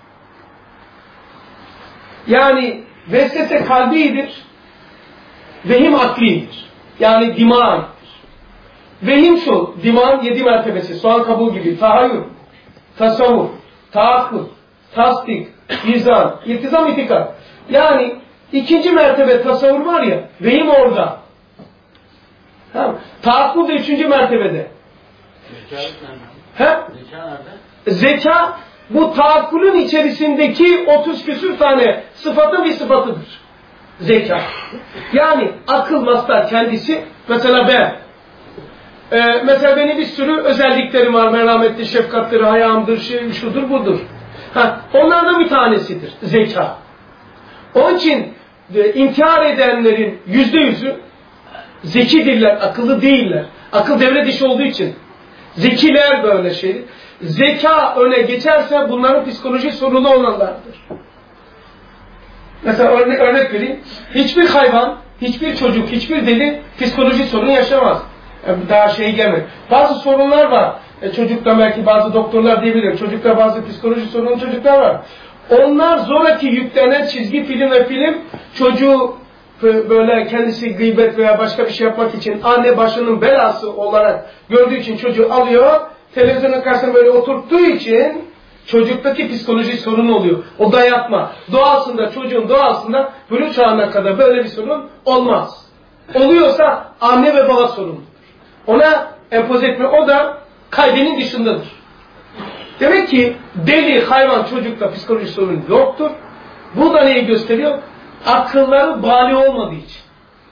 Yani vesvese kalbidir. Vehim aklidir. Yani dimağındır. Vehim şu, dimağın yedi mertebesi. Soğan kabuğu gibi. Tahayyül, tasavvur, taakkul, tasdik, izan, iltizam, itikat. Yani ikinci mertebe tasavvur var ya, vehim orada. Tamam. Taakkul da üçüncü mertebede. Zeka nerede? He? Zeka nerede? Zeka bu taakkulün içerisindeki otuz küsür tane sıfatın bir sıfatıdır. Zeka. Yani akıl mastar kendisi. Mesela ben. Ee, mesela benim bir sürü özelliklerim var. Merhametli, şefkatli, hayamdır, şey, şudur, budur. Ha, onlardan bir tanesidir. Zeka. Onun için e, intihar edenlerin yüzde yüzü zekidirler, akıllı değiller. Akıl devre dışı olduğu için. Zekiler böyle şey. Zeka öne geçerse bunların psikoloji sorunu olanlardır. Mesela örnek, örnek vereyim. Hiçbir hayvan, hiçbir çocuk, hiçbir deli psikoloji sorunu yaşamaz. Yani daha şey gelmedi. Bazı sorunlar var. E, çocukta belki bazı doktorlar diyebilir. Çocukta bazı psikoloji sorunu çocuklar var. Onlar zoraki yüklenen çizgi film ve film çocuğu böyle kendisi gıybet veya başka bir şey yapmak için anne başının belası olarak gördüğü için çocuğu alıyor. Televizyonun karşısına böyle oturttuğu için çocuktaki psikoloji sorunu oluyor. O dayatma. Doğasında, çocuğun doğasında bülük çağına kadar böyle bir sorun olmaz. Oluyorsa anne ve baba sorunudur. Ona empoze etme, o da kaidenin dışındadır. Demek ki deli, hayvan, çocukta psikoloji sorunu yoktur. Bu da neyi gösteriyor? Akılları bali olmadığı için.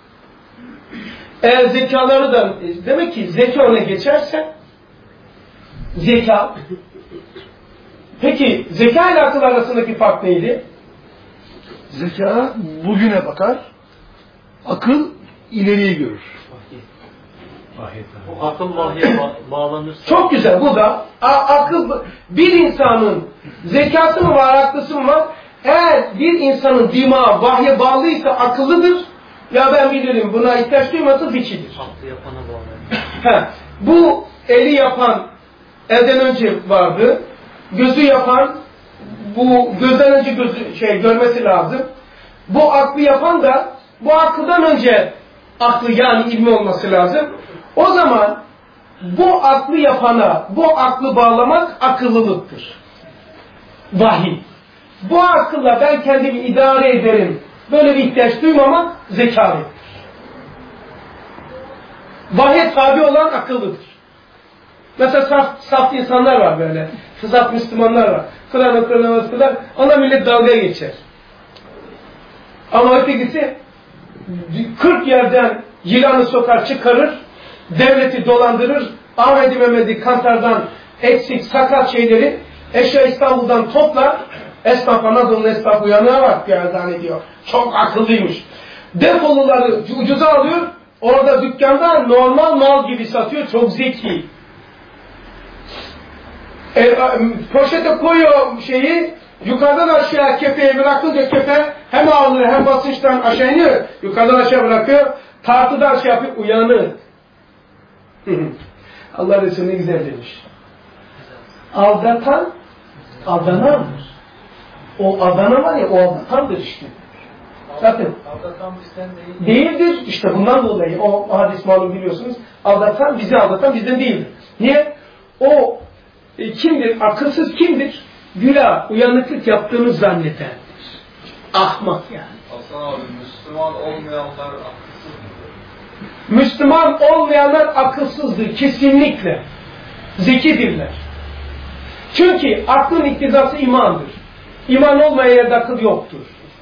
Eğer zekaları da, demek ki zeka öne geçerse, zeka, peki zeka ile akıl arasındaki fark neydi? Zeka bugüne bakar, akıl ileriyi görür. O akıl vahye ba bağlanırsa. Çok güzel, bu da a akıl, bir insanın zekası mı var, aklısı mı var? Eğer bir insanın dimağı vahye bağlıysa akıllıdır. Ya ben bilirim, buna ihtiyaç duyması zekidir. Aklı yapana bağlanır. Bu eli yapan elden önce vardı. Gözü yapan, bu gözden önce gözü şey görmesi lazım. Bu aklı yapan da bu akıldan önce aklı yani ilmi olması lazım. O zaman bu aklı yapana, bu aklı bağlamak akıllılıktır. Vahiy. Bu akılla ben kendimi idare ederim. Böyle bir ihtiyaç duymamak zekavettir. Vahye tabi olan akıllıdır. Mesela saf, saf insanlar var böyle. Saf Müslümanlar var. Kur'an okur, namaz kılar. Ona millet dalga geçer. Ama ötekisi kırk yerden yılanı sokar çıkarır. Devleti dolandırır. Ahmet-i Mehmet'i Kantar'dan eksik sakat şeyleri Eşya İstanbul'dan toplar. Esnaf Anadolu'nun esnafı uyanığa bak yani zannediyor. Çok akıllıymış. Defoluları ucuza alıyor. Orada dükkanda normal mal gibi satıyor. Çok zeki. E, poşete koyuyor şeyi. Yukarıdan aşağı kefeye bırakınca kefe hem ağırlığı hem basınçtan aşağı iniyor. Yukarıdan aşağı bırakıyor. Tartıdan şey yapıyor. Uyanır. Allah Resulü ne güzel demiş. Aldatan aldanandır. O aldana var ya o aldatandır işte. Zaten aldatan bizden değil. Değildir. İşte bundan dolayı o hadis malum biliyorsunuz. Aldatan bizi aldatan bizden değildir. Niye? O e, kimdir? Akılsız kimdir? Güla, uyanıklık yaptığını zannedendir. Ahmak yani. Hasan abi Müslüman olmayanlar akılsız mıdır? Müslüman olmayanlar akılsızdır. Kesinlikle. Zekidirler. Çünkü aklın iktidası imandır. İman olmayan yerde akıl yoktur.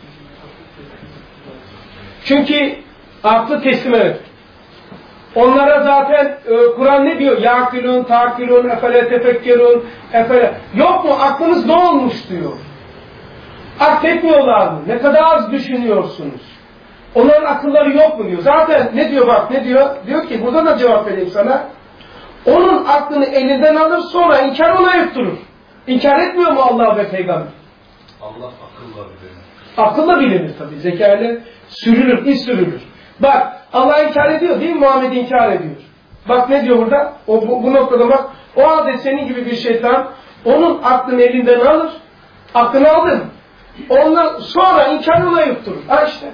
Çünkü aklı teslim eder. Onlara zaten e, Kur'an ne diyor? Yakilun, takilun, efele tefekkirun, efele. Yok mu? Aklınız ne olmuş diyor. Akletmiyorlar mı? Ne kadar az düşünüyorsunuz? Onların akılları yok mu diyor. Zaten ne diyor bak ne diyor? Diyor ki burada da cevap vereyim sana. Onun aklını elinden alır sonra inkar ona yutturur. İnkar etmiyor mu Allah ve Peygamber? Allah akılla bilir. Akılla bilinir tabii. Zekayla sürülür, iz sürülür. Bak Allah inkar ediyor değil mi? Muhammed inkar ediyor. Bak ne diyor burada? O, bu, bu noktada bak. O halde senin gibi bir şeytan onun aklını elinden alır. Aklını aldın. Ondan sonra inkar ona yutturur. Ha işte.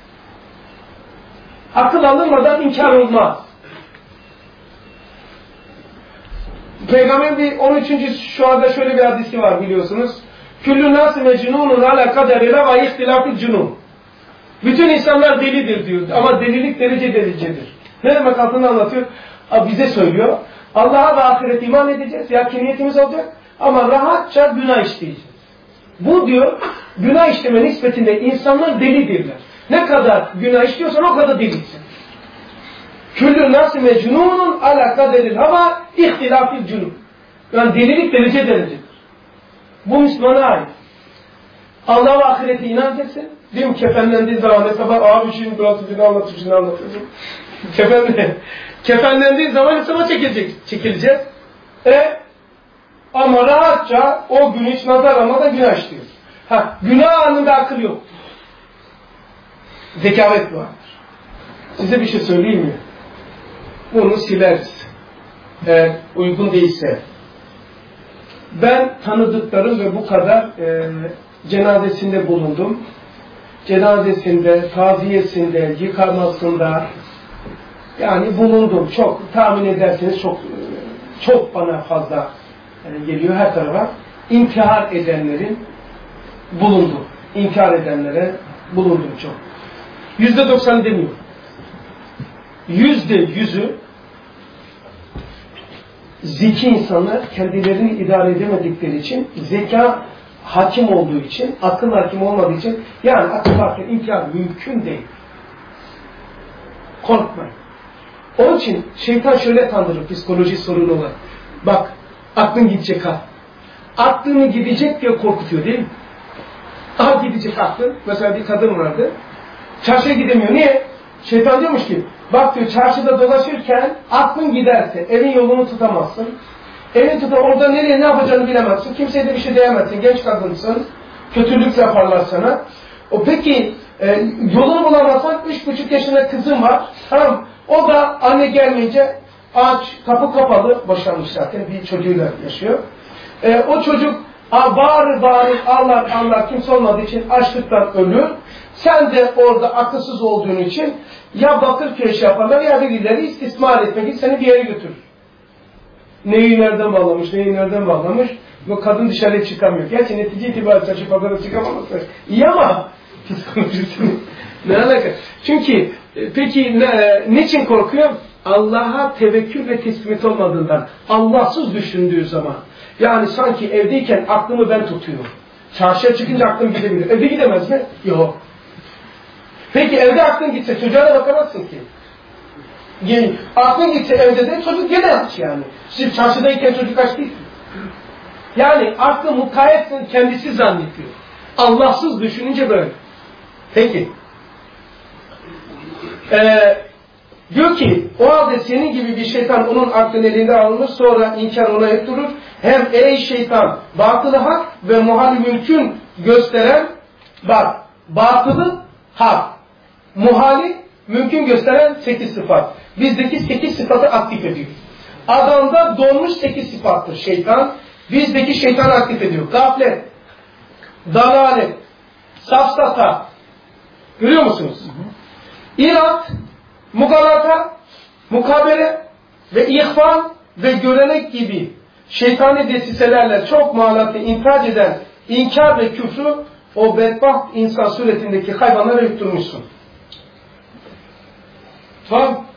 Akıl alınmadan inkar olmaz. Peygamberin bir on üçüncü şu anda şöyle bir hadisi var biliyorsunuz. Küllü nâsı mecnûnun alâ kaderine ve ihtilâfil cunûn. Bütün insanlar delidir diyor. Ama delilik derece derecedir. Ne demek altını anlatıyor? Bize söylüyor. Allah'a ve ahiret iman edeceğiz. Yakiniyetimiz olacak. Ama rahatça günah işleyeceğiz. Bu diyor, günah işleme nispetinde insanlar delidirler. Ne kadar günah işliyorsan o kadar delisin. Küllü nâsı mecnûnun alâ kaderil hava ihtilâfil cunûn. Yani delilik derece derecedir. Bu Müslümana ait. Allah'a ve ahirete inanacaksın. Değil mi? Kefenlendiği zaman ne sabah abi şimdi burası anlatır, şimdi anlatıyorsun. Kefenle, kefenlendiği zaman hesaba çekilecek, çekileceğiz. E, ama rahatça o gün hiç nazar almadan günah işliyor. Ha, günah anında akıl yok. Zekavet vardır. Size bir şey söyleyeyim mi? Bunu sileriz. Eğer uygun değilse. Ben tanıdıklarım ve bu kadar e, cenazesinde bulundum. Cenazesinde, taziyesinde, yıkamasında yani bulundum. Çok tahmin ederseniz çok çok bana fazla yani geliyor her tarafa. İnkar edenlerin bulundum. İnkar edenlere bulundum çok. Yüzde doksan demiyor. Yüzde yüzü zeki insanlar kendilerini idare edemedikleri için, zeka hakim olduğu için, akıl hakim olmadığı için, yani akıl varken inkar mümkün değil. Korkmayın. Onun için şeytan şöyle kandırır psikoloji sorunu olan. Bak, aklın gidecek ha. Aklını gidecek diye korkutuyor değil mi? Aha gidecek aklın. Mesela bir kadın vardı. Çarşıya gidemiyor. Niye? Şeytan diyormuş ki, bak diyor çarşıda dolaşırken aklın giderse evin yolunu tutamazsın. Evin tutar orada nereye ne yapacağını bilemezsin. Kimseye de bir şey diyemezsin. Genç kadınsın. Kötülük yaparlar sana. O peki e, yolunu bulamazsan üç buçuk yaşında kızım var. Tamam. O da anne gelmeyince aç, kapı kapalı. Boşanmış zaten. Bir çocuğuyla yaşıyor. E, o çocuk bağırır bağırır ağlar ağlar kimse olmadığı için açlıktan ölür. Sen de orada akılsız olduğun için ya Bakırköy şey yaparlar ya da birileri istismar etmek için seni bir yere götürür. neyi nereden bağlamış, neyi nereden bağlamış. Bu kadın dışarıya çıkamıyor. Gerçi netice itibariyle saçı pazara çıkamaması iyi ama psikolojisini ne alaka? Çünkü peki ne, niçin korkuyor? Allah'a tevekkül ve teslimiyet olmadığından, Allahsız düşündüğü zaman. Yani sanki evdeyken aklımı ben tutuyorum. Çarşıya çıkınca aklım gidebilir. Evde gidemez mi? Yok. Peki evde aklın gitse çocuğa da bakamazsın ki. Aklın gitse evde de çocuk gene aç yani. Siz çarşıdayken çocuk aç değil. Yani aklı mukayyet kendisi zannediyor. Allahsız düşününce böyle. Peki. Ee, diyor ki o halde senin gibi bir şeytan onun aklını elinde alınır, sonra inkar ona hep durur. Hem ey şeytan batılı hak ve muhal mümkün gösteren, bak batılı hak, muhali mümkün gösteren sekiz sıfat. Bizdeki sekiz sıfatı aktif ediyor. Adamda donmuş sekiz sıfattır şeytan. Bizdeki şeytan aktif ediyor. Gaflet, dalalet, safsata. Görüyor musunuz? İnat, mugalata, mukabele ve ihvan ve görenek gibi şeytani desiselerle çok malatı intihac eden inkar ve küfrü o bedbaht insan suretindeki hayvanlara yutturmuşsun. Tamam.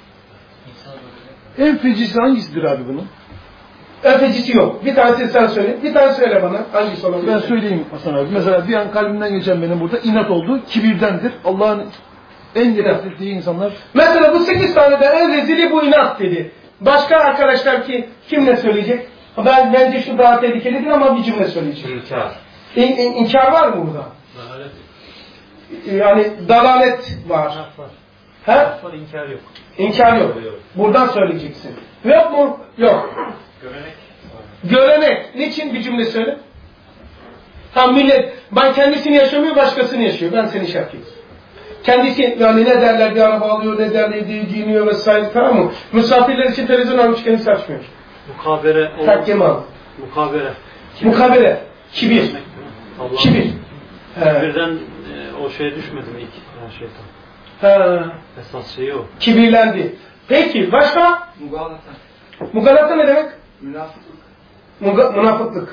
En fecisi hangisidir abi bunun? Öfecisi yok. Bir tanesini sen söyle. Bir tane söyle bana. Hangisi olabilir? Ben söyleyeyim Hasan abi. Mesela bir an kalbimden geçen benim burada inat oldu. Kibirdendir. Allah'ın en nefret ettiği insanlar. Mesela bu sekiz taneden en rezili bu inat dedi. Başka arkadaşlar ki kim ne söyleyecek? Ben bence şu daha tehlikelidir ama bir cümle söyleyeceğim. İnkar. İn, in, inkar var mı burada? Dalalet. Yani dalalet var. Var. He? Var, inkar yok. İnkar yok. Buradan söyleyeceksin. Yok mu? Yok. Görenek. Görenek. Niçin bir cümle söyle? Tam millet, ben kendisini yaşamıyor, başkasını yaşıyor. Ben seni şey yapayım. Kendisi, yani ne derler bir araba alıyor, ne derler diye giyiniyor vesaire, tamam mı? Misafirler için televizyon almış, kendisi açmıyor. Mukabere. Takkemi al. Mukabere. Mukabele. Kibir. Allah. Kibir. He. Birden e, o şeye düşmedi mi ilk yani şeytan? He. Esas şeyi o. Kibirlendi. Peki, başka? Mugalata. Mugalata ne demek? Münafıklık. Muga, münafıklık.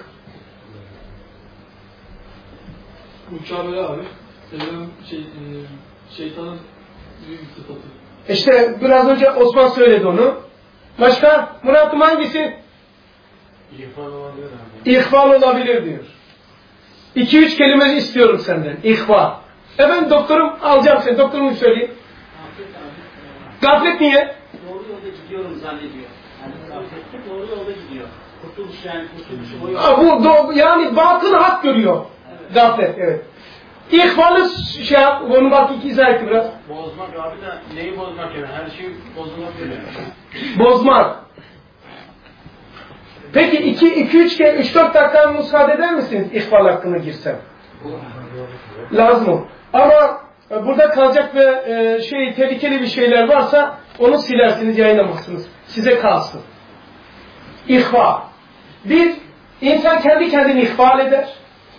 Mükabele abi. Selam şey, e, şeytanın büyük bir sıfatı. İşte biraz önce Osman söyledi onu. Başka? Murat'ım hangisi? İhvan olabilir abi. İhval olabilir diyor. İki üç kelime istiyorum senden. İhval. Efendim doktorum alacağım seni. Doktorumu söyleyeyim. Gaflet niye? Doğru yolda gidiyorum zannediyor. Yani gaflette doğru yolda gidiyor. Kurtuluş yani kurtuluşu o yolda. Aa, bu do, yani batıl hak görüyor. Evet. Gaflet evet. İhvalı şey yap. Onu bak iki izah etti biraz. Bozmak abi de neyi bozmak yani? Her şeyi bozmak öyle. Bozmak. Peki iki iki üç kere üç dört dakika müsaade eder misiniz ihval hakkına girsem? Lazım o. Ama burada kalacak ve e, şey tehlikeli bir şeyler varsa onu silersiniz, yayınlamazsınız. Size kalsın. İhva. Bir, insan kendi kendini ihval eder.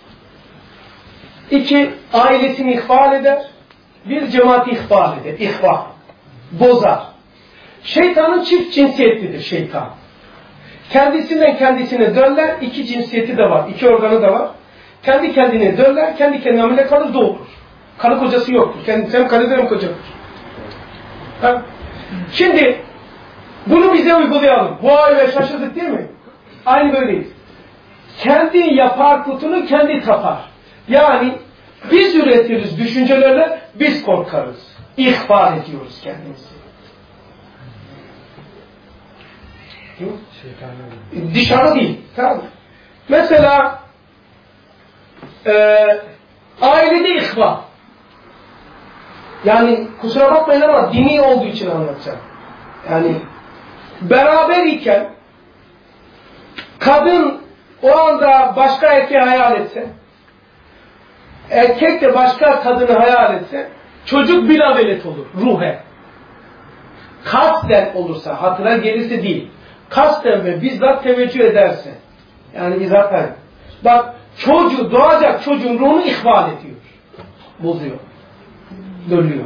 İki, ailesini ihval eder. Bir, cemaati ihval eder. İhva. Bozar. Şeytanın çift cinsiyetlidir şeytan. Kendisinden kendisine döller, iki cinsiyeti de var, iki organı da var. Kendi kendine döller, kendi kendine hamile kalır, doğurur. Karı kocası yoktur. Kendisi hem karıdır hem kocadır. Ha? Şimdi bunu bize uygulayalım. Vay be şaşırdık değil mi? Aynı böyleyiz. Kendi yapar kutunu kendi tapar. Yani biz üretiriz düşüncelerle, biz korkarız. İhbar ediyoruz kendimizi. Dışarı değil. Tamam. Mesela e, ailede ihva. Yani kusura bakmayın ama dini olduğu için anlatacağım. Yani beraber iken kadın o anda başka erkeği hayal etse, erkek de başka kadını hayal etse, çocuk bila velet olur. Ruhe. Kasten olursa, hatıra gelirse değil. Kasten ve bizzat teveccüh ederse. Yani izafen. Bak çocuğu, doğacak çocuğun ruhunu ihval ediyor. Bozuyor. Dönüyor.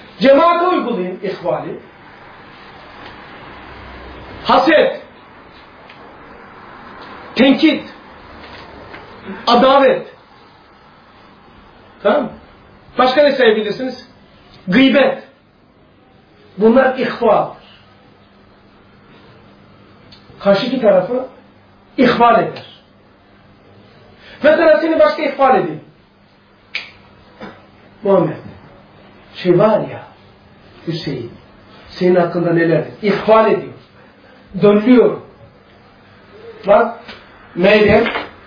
Cemaate uygulayın ihvali. Haset. tenkit, adavet. Tamam mı? Başka ne sayabilirsiniz? Gıybet. Bunlar ihfadır. Karşıki tarafı ihval eder. Mesela seni başka ihval edeyim. Muhammed, şey var ya, Hüseyin, senin hakkında nelerdir? İhval ediyor. Dönlüyor. Bak, Meryem,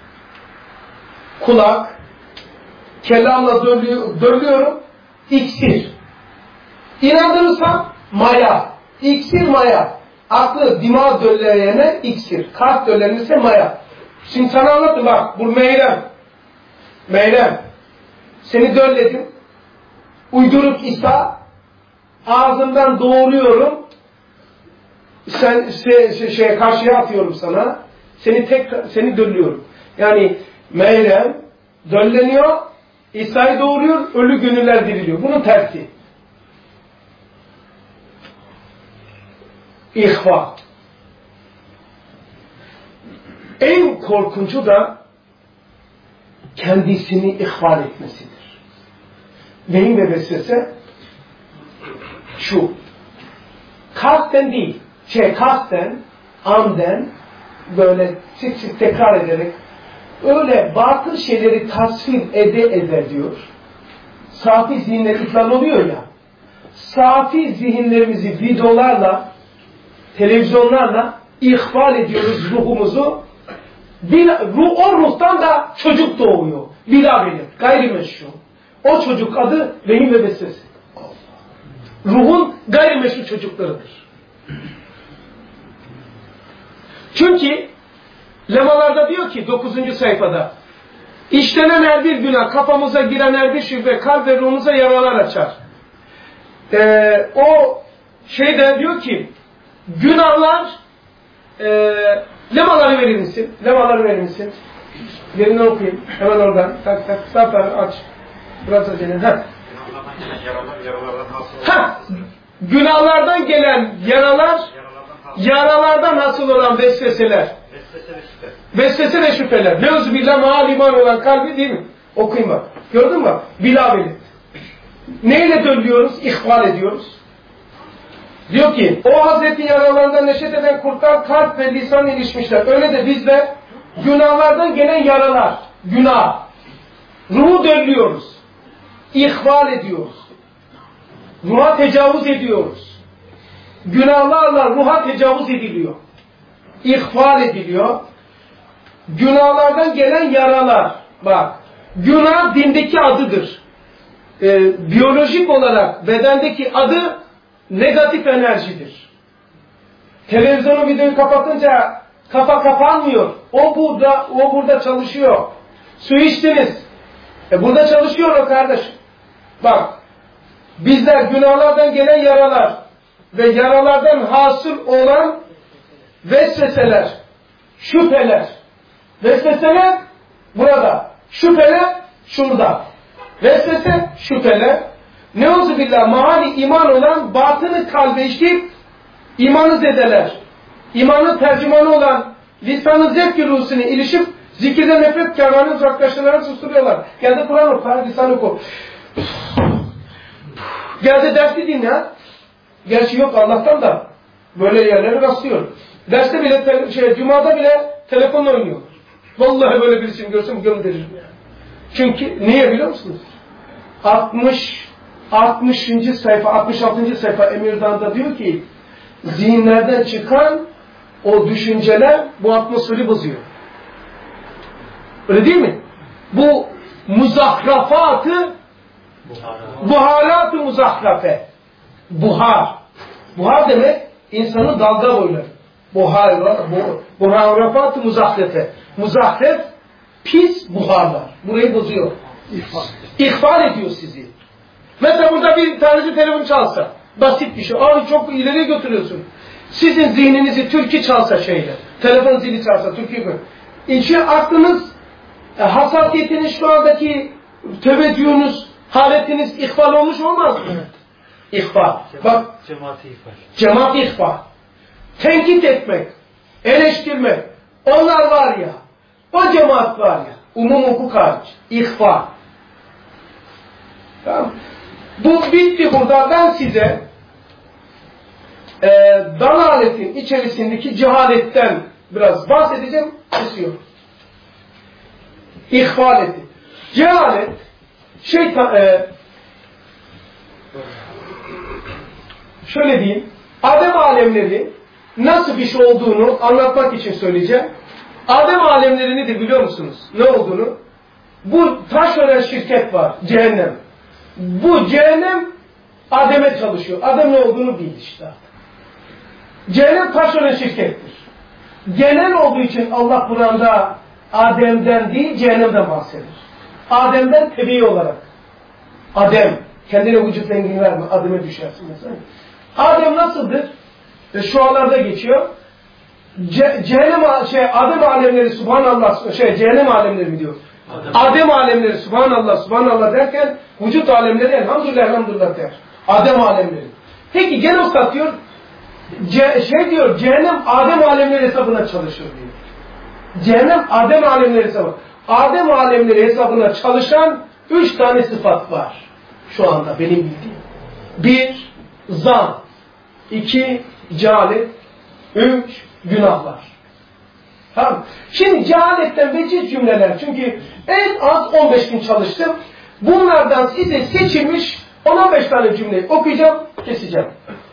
kulak, kelamla dönlüyorum, iksir. İnandırırsam maya, iksir maya. Aklı, dimağı dölleyene iksir, kalp döllenirse maya. Şimdi sana anlattım bak, bu Meyrem. Meyrem. Seni dölledim. Uyduruk İsa. Ağzımdan doğruyorum. Sen şey, şey, şey karşıya atıyorum sana. Seni tek seni döllüyorum. Yani Meyrem dölleniyor, İsa'yı doğuruyor, ölü gönüller diriliyor. Bunun tersi. İhva. En korkuncu da kendisini ihval etmesidir. Vehim ve vesvese şu. Kasten değil, şey kasten, amden, böyle sık sık tekrar ederek öyle batıl şeyleri tasvir ede eder diyor. Safi zihinler iflas oluyor ya. Safi zihinlerimizi videolarla, televizyonlarla ihval ediyoruz ruhumuzu. Bir, ruh, o ruhtan da çocuk doğuyor. Bila belir, gayrimeşru. O çocuk adı vehim ve vesvese. Ruhun gayrimeşru çocuklarıdır. Çünkü lemalarda diyor ki dokuzuncu sayfada işlenen her bir günah, kafamıza giren her bir şüphe, kalp ve ruhumuza yaralar açar. Ee, o şeyde diyor ki günahlar e, lemaları verir misin? Lemaları verir misin? Yerinden okuyayım. Hemen oradan. Tak tak. Sağ tarafı aç. Burası acele. Ha. Ha. Günahlardan gelen yaralar, yaralardan hasıl olan vesveseler. Vesvese ve şüpheler. Neuzubillah maal iman olan kalbi değil mi? Okuyun bak. Gördün mü? Bilabeli. Neyle dönüyoruz? İhval ediyoruz. Diyor ki, o Hazreti yaralarından neşet eden kurtlar kalp ve lisan ilişmişler. Öyle de biz de günahlardan gelen yaralar, günah, ruhu dönüyoruz. İhval ediyoruz. Ruha tecavüz ediyoruz. Günahlarla ruha tecavüz ediliyor. İhval ediliyor. Günahlardan gelen yaralar. Bak, günah dindeki adıdır. Ee, biyolojik olarak bedendeki adı negatif enerjidir. Televizyonu videoyu kapatınca kafa kapanmıyor. O burada, o burada çalışıyor. Su içtiniz. E burada çalışıyor o kardeş. Bak, bizler günahlardan gelen yaralar ve yaralardan hasıl olan vesveseler, şüpheler. Vesveseler burada. Şüpheler şurada. Vesvese, şüpheler. Neuzubillah mahali iman olan batını kalbe işleyip imanı zedeler. İmanın tercümanı olan lisanı zevk-i ruhsuna ilişip zikirden nefret kervanı uzaklaştırarak susturuyorlar. Geldi Kur'an oku, lisan oku. Geldi dersi dinle. Gerçi yok Allah'tan da böyle yerlere rastlıyor. Derste bile, şey, cumada bile telefonla oynuyor. Vallahi böyle birisini görsem gönderirim yani. Çünkü niye biliyor musunuz? altmış altmışıncı sayfa, altmış altıncı sayfa Emirdan'da diyor ki zihinlerden çıkan o düşünceler bu atmosferi bozuyor. Öyle değil mi? Bu muzahrafatı buharat-ı muzahrafe. Buhar. Buhar demek insanın dalga boyları. Buhar, bu, buharrafat-ı muzahrefe. Muzahref pis buharlar. Burayı bozuyor. İhfal. İhfal ediyor sizi. Mesela burada bir tanesi telefon çalsa. Basit bir şey. Abi çok ileriye götürüyorsun. Sizin zihninizi türkü çalsa şeyle. Telefon zili çalsa türkü. İçi aklınız, e, hassasiyetiniz şu andaki teveccühünüz, haletiniz ihfal olmuş olmaz mı? İhfal. Bak. Cemaati ihfal. Cemaati ihfal. Tenkit etmek, eleştirmek, Onlar var ya, o cemaat var ya, umum hukuk hariç, ihfa. Tamam. Bu bitti burada. Ben size e, dalaletin içerisindeki cehaletten biraz bahsedeceğim. Kesiyor. İhfaleti. Cehalet, şeytan, e, şöyle diyeyim, Adem alemleri nasıl bir şey olduğunu anlatmak için söyleyeceğim. Adem alemleri nedir biliyor musunuz? Ne olduğunu? Bu taş ören şirket var, cehennem. Bu cehennem Adem'e çalışıyor. Adem ne olduğunu bil işte. Cehennem taş ören şirkettir. Genel olduğu için Allah Kur'an'da Adem'den değil cehennemden bahseder. Adem'den tebii olarak. Adem, kendine vücut rengini verme, Adem'e düşersin mesela. Adem nasıldır? E, şu anlarda geçiyor. Ce cehennem şey Adem alemleri subhanallah şey cehennem alemleri mi diyor? Adem, Adem alemleri subhanallah subhanallah derken vücut alemleri elhamdülillah elhamdülillah der. Adem alemleri. Peki gene o satıyor. Ce şey diyor cehennem Adem alemleri hesabına çalışır diyor. Cehennem Adem alemleri hesabına. Adem alemleri hesabına çalışan üç tane sıfat var. Şu anda benim bildiğim. Bir, zan. İki, cehalet. Üç, günahlar. Tamam. Şimdi cehaletten veciz cümleler. Çünkü en az on beş gün çalıştım. Bunlardan size seçilmiş on on beş tane cümleyi okuyacağım, keseceğim.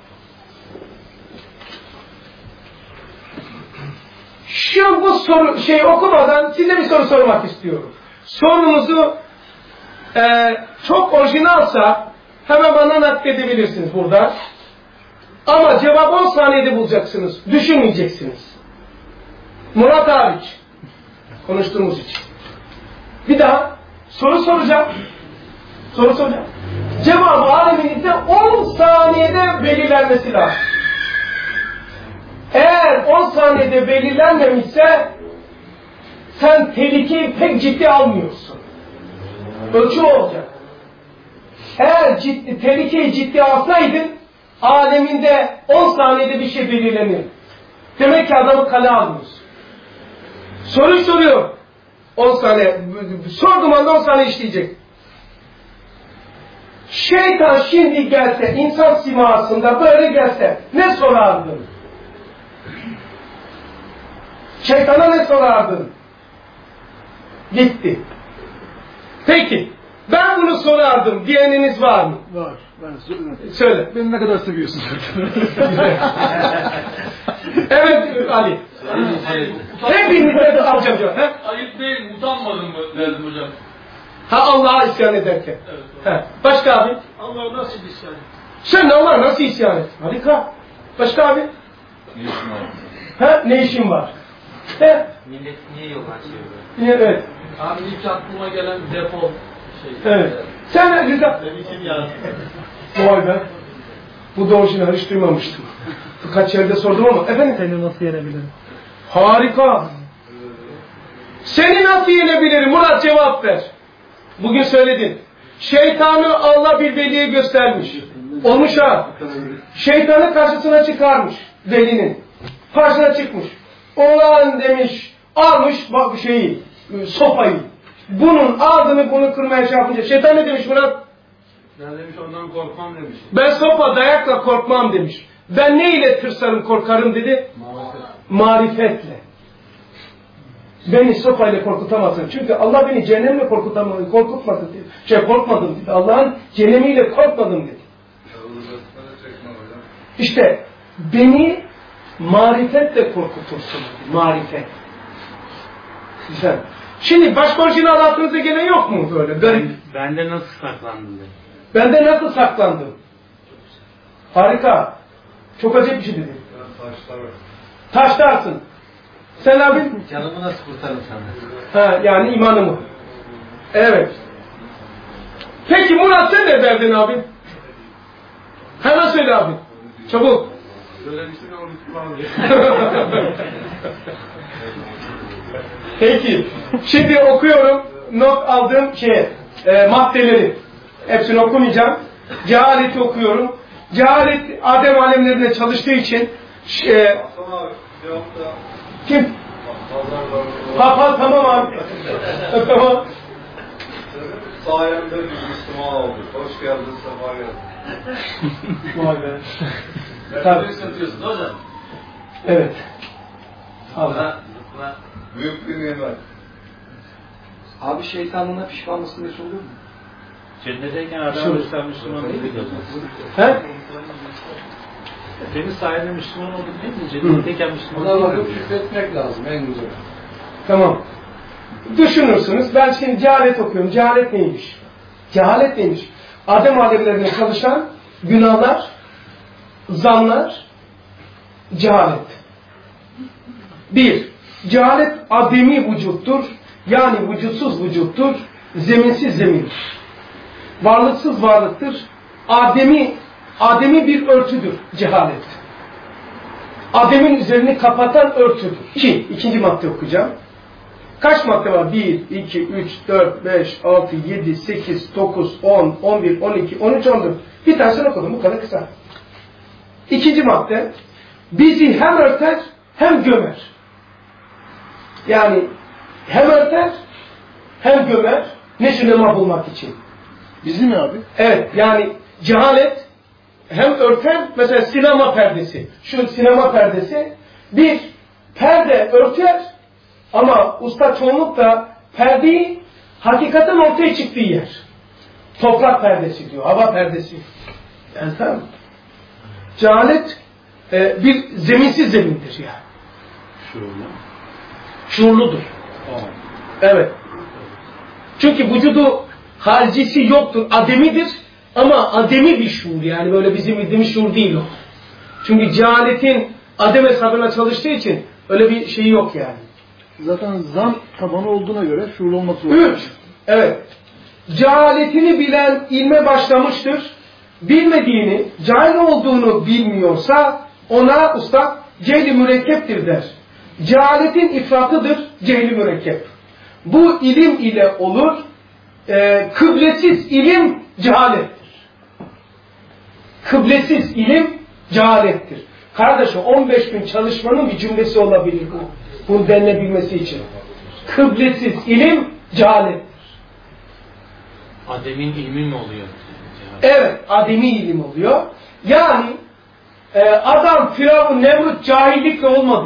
Şu bu soru şey okumadan size bir soru sormak istiyorum. Sorunuzu e, çok orijinalsa hemen bana nakledebilirsiniz burada. Ama cevabı on saniyede bulacaksınız. Düşünmeyeceksiniz. Murat hariç. Konuştuğumuz için. Bir daha soru soracağım. Soru soracağım. Cevabı aleminizde on saniyede belirlenmesi lazım. Eğer on saniyede belirlenmemişse sen tehlikeyi pek ciddi almıyorsun. Ölçü olacak. Eğer ciddi, tehlikeyi ciddi alsaydın aleminde on saniyede bir şey belirlenir. Demek ki adamı kale almıyorsun. Soru soruyor. on saniye. Sorduğum anda on saniye işleyecek. Şeytan şimdi gelse, insan simasında böyle gelse ne sorardın? Şeytana ne sorardın? Gitti. Peki. Ben bunu sorardım. Diyeniniz var mı? Var. Ben söyle. Söyle. Beni ne kadar seviyorsun? Evet Ali. Hepinize de alacağım cevap. Ayıp değil, utanmadın mı derdim hocam. Ha Allah'a isyan ederken. Evet. Ha. Başka abi? Allah'a nasıl isyan et? Sen Allah'a nasıl isyan et? Harika. Başka abi? Ne işin var? Ha? Ne işin var? He? Millet niye yol açıyor? Evet. Abi ilk aklıma gelen defol şey. Evet. Sen Rıza. Beni kim yarattı? Vay be. Bu da orijinal hiç duymamıştım. Birkaç yerde sordum ama. Efendim? Seni nasıl yenebilirim? Harika. Seni nasıl yenebilirim? Murat cevap ver. Bugün söyledin. Şeytanı Allah bir veliye göstermiş. Olmuş ha. Şeytanı karşısına çıkarmış. Velinin. Karşısına çıkmış. Ulan demiş. Almış bak şeyi. Sopayı. Bunun ağzını bunu kırmaya şey yapınca. Şeytan ne demiş Murat? Ben demiş ondan korkmam demiş. Ben sopa dayakla korkmam demiş. Ben ne ile tırsarım korkarım dedi? Maalesef. Marifetle. Beni sopayla korkutamazsın. Çünkü Allah beni cehennemle korkutamadı, korkutmadı dedi. Şey korkmadım dedi. Allah'ın cehennemiyle korkmadım dedi. İşte beni marifetle korkutursun. Marifet. Güzel. Şimdi başka orijinal aklınıza gelen yok mu böyle? Garip. Bende nasıl saklandın dedi. Bende nasıl saklandım? Harika. Çok acayip bir şey dedi. Taşlarsın. Sen abi? Canımı nasıl kurtarım sana? Ha, yani imanımı. Evet. Peki Murat sen ne derdin abi? Hemen söyle abi. Çabuk. Söylemişsin de unutmam diye. Peki. Şimdi okuyorum. Not aldığım şeye, e, maddeleri. Hepsini okumayacağım. Cehaleti okuyorum. Cehalet Adem alemlerinde çalıştığı için e, Hasan abi cevapta kim? Ha ha tamam abi. Tamam. Sayemde biz Müslüman olduk. Hoş geldin, sefa geldin. Vay be. Tabii. Büyük satıyorsun hocam. Evet. Allah. Büyük bir nimet. Abi şeytanlığına pişman mısın diye soruyor mu? Cennetteyken adam sen Müslüman değil miydi o zaman? He? Senin sayende Müslüman oldun değil mi? Cennetteyken Müslüman değil Ona miydi? bakıp şükretmek lazım en güzel. Tamam. Düşünürsünüz. Ben şimdi cehalet okuyorum. Cehalet neymiş? Cehalet neymiş? Adem alemlerine çalışan günahlar, zanlar, cehalet. Bir, cehalet ademi vücuttur. Yani vücutsuz vücuttur. Zeminsiz zemindir. Varlıksız varlıktır. Ademi, ademi bir örtüdür cehalet. Ademin üzerini kapatan örtüdür. İki, ikinci madde okuyacağım. Kaç madde var? bir, iki, üç, dört, beş, altı, yedi, sekiz, dokuz, on, on bir, on iki, on üç, on dört. Bir tanesini okudum. Bu kadar kısa. İkinci madde. Bizi hem örter hem gömer. Yani hem örter hem gömer. Ne sinema bulmak için. Bizi mi abi? Evet. Yani cehalet hem örter. Mesela sinema perdesi. Şu sinema perdesi. Bir perde örter. Ama usta çoğunlukla perdeyi hakikaten ortaya çıktığı yer. Toprak perdesi diyor, hava perdesi. Yani tamam. Cehalet e, bir zeminsiz zemindir yani. Şuurlu. Şuurludur. Tamam. Evet. Çünkü vücudu haricisi yoktur, ademidir. Ama ademi bir şuur yani böyle bizim bildiğimiz şuur değil o. Çünkü cehaletin adem hesabına çalıştığı için öyle bir şey yok yani. Zaten zan tabanı olduğuna göre şuurlu olmak zorunda. Üç. Evet. Cehaletini bilen ilme başlamıştır. Bilmediğini, cahil olduğunu bilmiyorsa ona usta cehli mürekkeptir der. Cehaletin ifratıdır cehli mürekkep. Bu ilim ile olur. E, kıblesiz ilim cehalettir. Kıblesiz ilim cehalettir. Kardeşim on beş gün çalışmanın bir cümlesi olabilir bu. Bunu denilebilmesi için. Kıblesiz ilim cehalettir. Adem'in ilmi mi oluyor? Evet, ademi ilim oluyor. Yani e, adam Firavun, Nemrut cahillikle olmadı.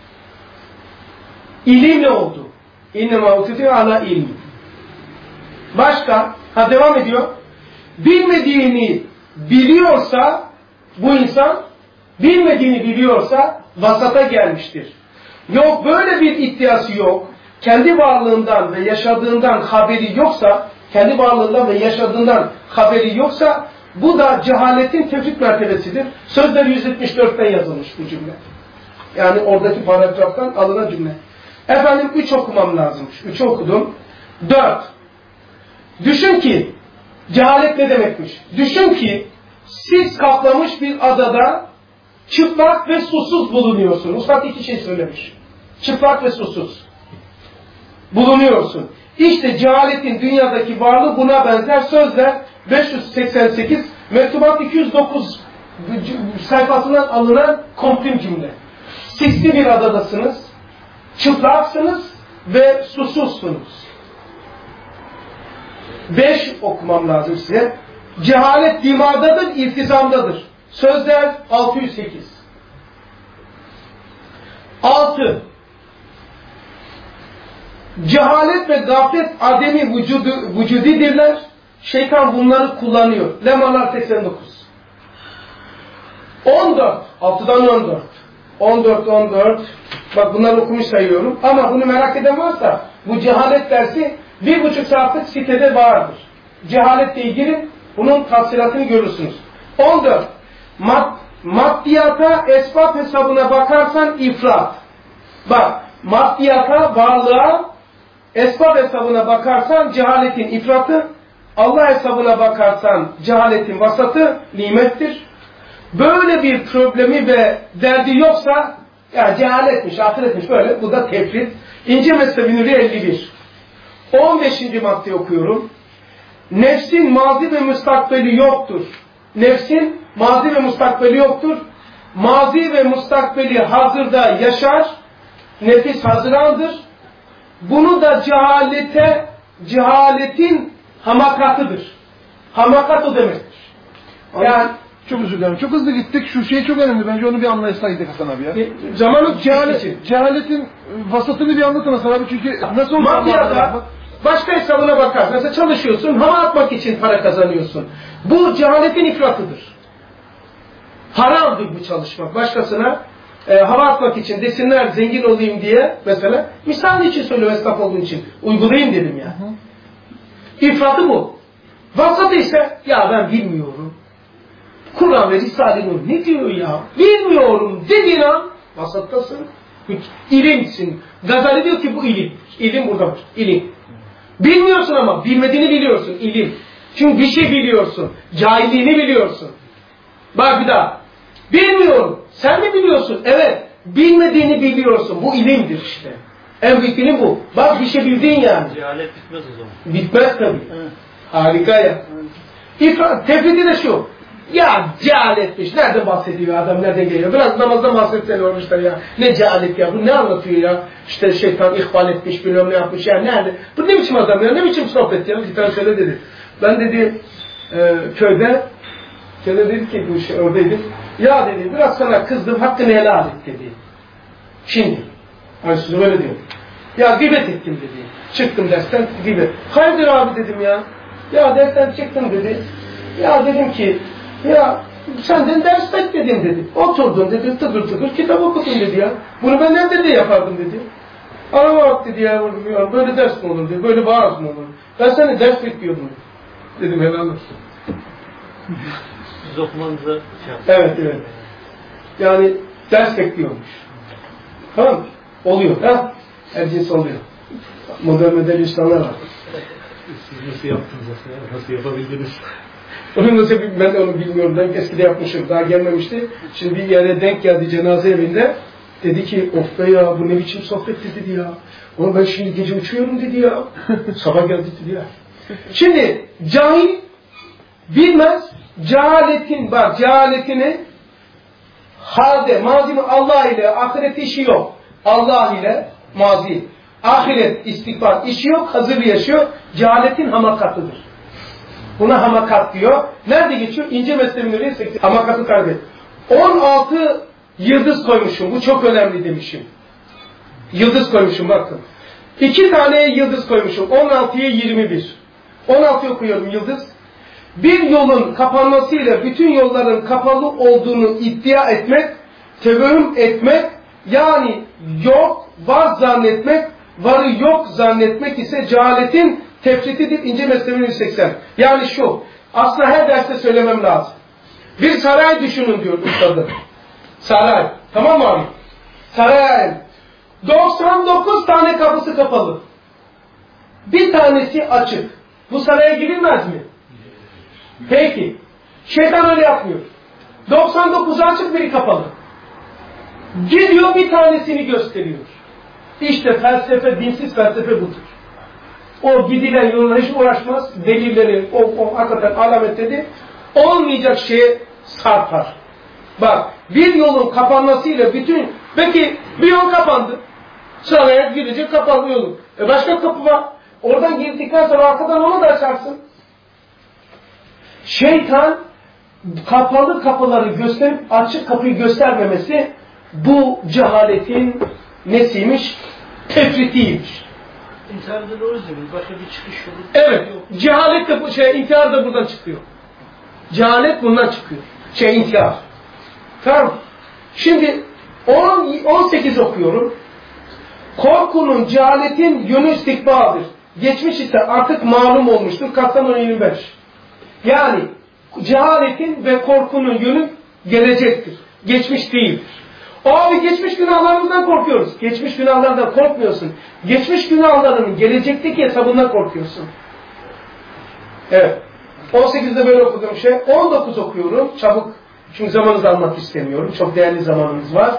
İlimle oldu. İnnemâ utûtû alâ ilmi. Başka, ha devam ediyor. Bilmediğini biliyorsa bu insan, bilmediğini biliyorsa vasata gelmiştir. Yok böyle bir iddiası yok. Kendi varlığından ve yaşadığından haberi yoksa, kendi varlığından ve yaşadığından haberi yoksa, bu da cehaletin tefrik mertebesidir. Sözler yüz yetmiş dörtten yazılmış bu cümle. Yani oradaki paragraftan alınan cümle. Efendim üç okumam lazımmış. Üç okudum. Dört. Düşün ki, cehalet ne demekmiş? Düşün ki, siz kaplamış bir adada çıplak ve susuz bulunuyorsun. Ustad iki şey söylemiş. Çıplak ve susuz bulunuyorsun. İşte cehaletin dünyadaki varlığı buna benzer. Sözler beş yüz seksen sekiz, Mektubat iki yüz dokuz sayfasından alınan komprim cümle. Sisli bir adadasınız, çıplaksınız ve susuzsunuz. Beş okumam lazım size. Cehalet dimağdadır, iltizamdadır. Sözler altı yüz sekiz. Altı. Cehalet ve gaflet ademi vücudu, vücudidirler. Şeytan bunları kullanıyor. Lemalar seksen dokuz. on dört. altıdan on dört. on dört on dört. Bak bunları okumuş sayıyorum. Ama bunu merak eden varsa bu cehalet dersi bir buçuk saatlik sitede vardır. Cehaletle ilgili bunun tafsilatını görürsünüz. on dört. Mad maddiyata, esbab hesabına bakarsan ifrat. Bak, maddiyata, varlığa, esbab hesabına bakarsan cehaletin ifratı, Allah hesabına bakarsan cehaletin vasatı nimettir. Böyle bir problemi ve derdi yoksa, ya cehaletmiş, ahiretmiş böyle, bu da tefrit. İnce Mezhebi Nuri elli bir. on beşinci madde okuyorum. Nefsin mazi ve müstakbeli yoktur. Nefsin mazi ve müstakbeli yoktur. Mazi ve müstakbeli hazırda yaşar. nefis hazirandır. Bunu da cehalete, cehaletin hamakatıdır. Hamakat o demektir. Yani çok özür dilerim. Çok hızlı gittik. Şu şey çok önemli. Bence onu bir anlayışsaydık Hasan abi ya. E, zamanı cehalet, cehaletin vasatını bir anlatın Hasan abi. Çünkü nasıl olur? Mafyada başka hesabına bakar. Mesela çalışıyorsun, hava atmak için para kazanıyorsun. Bu cehaletin ifratıdır. Haramdır bu çalışmak. Başkasına e, hava atmak için desinler zengin olayım diye mesela. Misal için söylüyorum, esnaf olduğum için. Uygulayayım dedim ya. Hı hı. İfratı bu. Vasat ise ya ben bilmiyorum. Kur'an ve Risale-i Nur ne diyor ya? Bilmiyorum dediğin an vasattasın. İlimsin. Gazali diyor ki bu ilim. İlim burada var. İlim. Bilmiyorsun ama bilmediğini biliyorsun. İlim. Çünkü bir şey biliyorsun. Cahilliğini biliyorsun. Bak bir daha. Bilmiyorum. Sen mi biliyorsun? Evet. Bilmediğini biliyorsun. Bu ilimdir işte. En büyük ilim bu. Bak bir şey bildin yani. Cehalet bitmez o zaman. Bitmez tabii. Evet. Harika ya. İfrat, tefridi de şu. Ya cehaletmiş. Nereden bahsediyor adam? Nereden geliyor? Biraz namazdan bahsetsene olmuşlar ya. Ne cehalet ya? Bu ne anlatıyor ya? İşte şeytan ihbal etmiş, bilmem ne yapmış ya. Nerede? Bu ne biçim adam ya? Ne biçim sohbet ya? Bir tane şöyle dedi. Ben dedi e, köyde köyde dedi ki bu şey oradaydı. Ya dedi biraz sana kızdım, hakkını helal et dedi. Şimdi. Hani size böyle diyor. Ya gıybet ettim dedi. Çıktım dersten gıybet. Hayırdır abi dedim ya. Ya dersten çıktım dedi. Ya dedim ki ya senden ders bekledim dedi. Oturdum dedi, tıkır tıkır kitap okudum dedi ya. Bunu ben nerede de yapardım dedi. Arama bak dedi ya, böyle ders mi olur dedi, böyle vaaz mı olur? Ben seni ders bekliyordum dedim, helal olsun. Siz okumanıza şey yaptınız. Evet evet. Yani ders bekliyormuş. Tamam mı? Oluyor ha? Her cins oluyor. Modern modern insanlar var. Siz nasıl yaptınız? Nasıl yapabildiniz? Onu nasıl, ben de onu bilmiyorum. Ben eskide yapmışım. Daha gelmemişti. Şimdi bir yere denk geldi cenaze evinde. Dedi ki of be ya bu ne biçim sohbet dedi ya. Onu ben şimdi gece uçuyorum dedi ya. Sabah geldi dedi ya. Şimdi cahil bilmez. Cehaletin bak cehaletini halde mazi mi Allah ile ahiret işi yok. Allah ile mazi. Ahiret istikbal işi yok. Hazır yaşıyor. Cehaletin hamakatıdır. Buna hamakat diyor. Nerede geçiyor? İnce mesleğini sekti. Hamakatı kardeş. on altı yıldız koymuşum. Bu çok önemli demişim. Yıldız koymuşum bakın. İki tane yıldız koymuşum. on altıya yirmi bir. on altı okuyorum yıldız. Bir yolun kapanmasıyla bütün yolların kapalı olduğunu iddia etmek, tevehüm etmek, yani yok, var zannetmek, varı yok zannetmek ise cehaletin tefritidir. İnce mesleğinin yüz seksen. Yani şu, aslında her derste söylemem lazım. Bir saray düşünün diyor üstadım. Saray. Tamam mı abi? Saray. doksan dokuz tane kapısı kapalı. Bir tanesi açık. Bu saraya girilmez mi? Peki. Şeytan öyle yapmıyor. doksan dokuzu açık, biri kapalı. Gidiyor bir tanesini gösteriyor. İşte felsefe, dinsiz felsefe budur. O gidilen yoluna hiç uğraşmaz. Delilleri, o, o hakikaten alamet dedi. Olmayacak şeye sarpar. Bak, bir yolun kapanmasıyla bütün... Peki, bir yol kapandı. Saraya gidecek kapalı yolun. E başka kapı var. Oradan girdikten sonra arkadan onu da açarsın. Şeytan, kapalı kapıları gösterip açık kapıyı göstermemesi, bu cehaletin nesiymiş? Tefritiymiş. İntiharda da o yüzden başka bir çıkış yolu. Evet. Cehalet de, şey, intihar da buradan çıkıyor. Cehalet bundan çıkıyor. Şey, intihar. Tamam. Şimdi on, on sekiz okuyorum. Korkunun, cehaletin yönü istikbaldir. Geçmiş ise artık malum olmuştur. Kastamonu yirmi beş. Yani cehaletin ve korkunun yönü gelecektir. Geçmiş değildir. O abi geçmiş günahlarımızdan korkuyoruz. Geçmiş günahlardan korkmuyorsun. Geçmiş günahlarının gelecekteki hesabından korkuyorsun. Evet. on sekizde böyle okuduğum şey. on dokuz okuyorum. Çabuk. Çünkü zamanınızı almak istemiyorum. Çok değerli zamanımız var.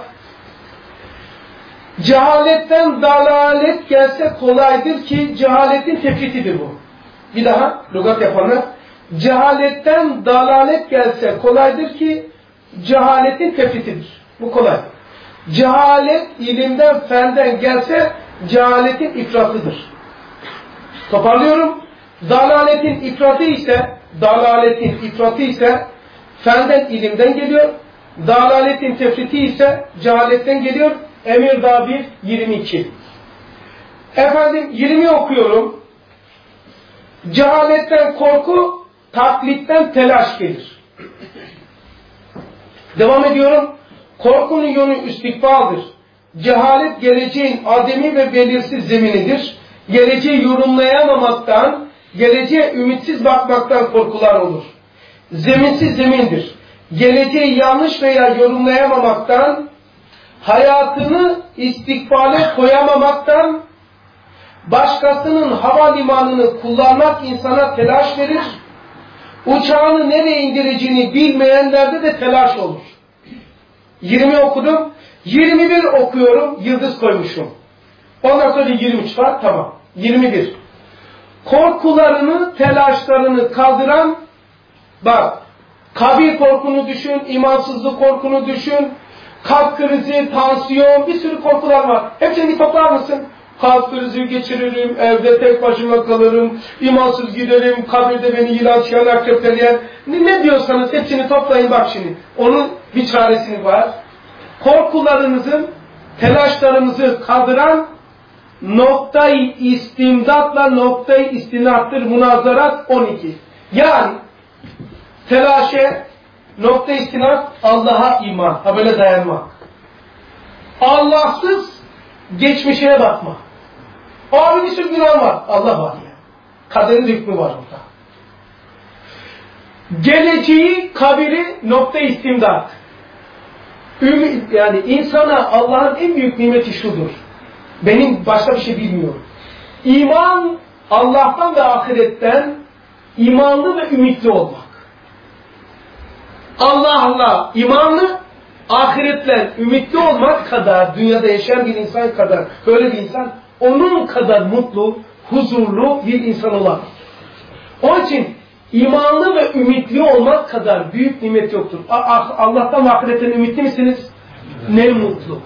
Cehaletten dalalet gelse kolaydır ki cehaletin tefritidir bu. Bir daha lügat yapanlar. Cehaletten dalalet gelse kolaydır ki cehaletin tefritidir. Bu kolay. Cehalet ilimden, fenden gelse cehaletin ifratıdır. Toparlıyorum. Dalaletin ifratı ise, dalaletin ifratı ise fenden, ilimden geliyor. Dalaletin tefriti ise cehaletten geliyor. Emirdağ bir yirmi iki. Efendim yirmi okuyorum. Cehaletten korku, taklitten telaş gelir. Devam ediyorum. Korkunun yönü istikbaldır. Cehalet geleceğin ademi ve belirsiz zeminidir. Geleceği yorumlayamamaktan, geleceğe ümitsiz bakmaktan korkular olur. Zeminsiz zemindir. Geleceği yanlış veya yorumlayamamaktan, hayatını istikbale koyamamaktan, başkasının havalimanını kullanmak insana telaş verir. Uçağını nereye indireceğini bilmeyenlerde de telaş olur. yirmi okudum. yirmi bir okuyorum. Yıldız koymuşum. Ondan sonra yirmi üç var. Tamam. yirmi bir. Korkularını, telaşlarını kaldıran, bak, kabir korkunu düşün, imansızlık korkunu düşün, kalp krizi, tansiyon, bir sürü korkular var. Hepsini toplar mısın? Kalp krizi geçiririm, evde tek başıma kalırım, imansız giderim, kabirde beni yılan çıyan akrepler yer. Ne, ne diyorsanız hepsini toplayın bak şimdi. Onun bir çaresini var. Korkularınızın, telaşlarınızı kaldıran noktayı istimdatla noktayı istinattır münazarat on iki. Yani telaşe, nokta istinat, Allah'a iman. Ha böyle dayanmak. Allahsız geçmişe bakma. Abi bir sürü günah var. Allah var ya. Kaderin hükmü var orada. Geleceği, kabiri, nokta istimdat. Ümit, yani insana Allah'ın en büyük nimeti şudur. Benim başka bir şey bilmiyorum. İman, Allah'tan ve ahiretten imanlı ve ümitli olmak. Allah'la imanlı, ahiretle ümitli olmak kadar, dünyada yaşayan bir insan kadar, böyle bir insan, onun kadar mutlu, huzurlu bir insan olamaz. Onun için imanlı ve ümitli olmak kadar büyük nimet yoktur. Allah'tan ve ahiretten ümitli misiniz? Ne mutlu.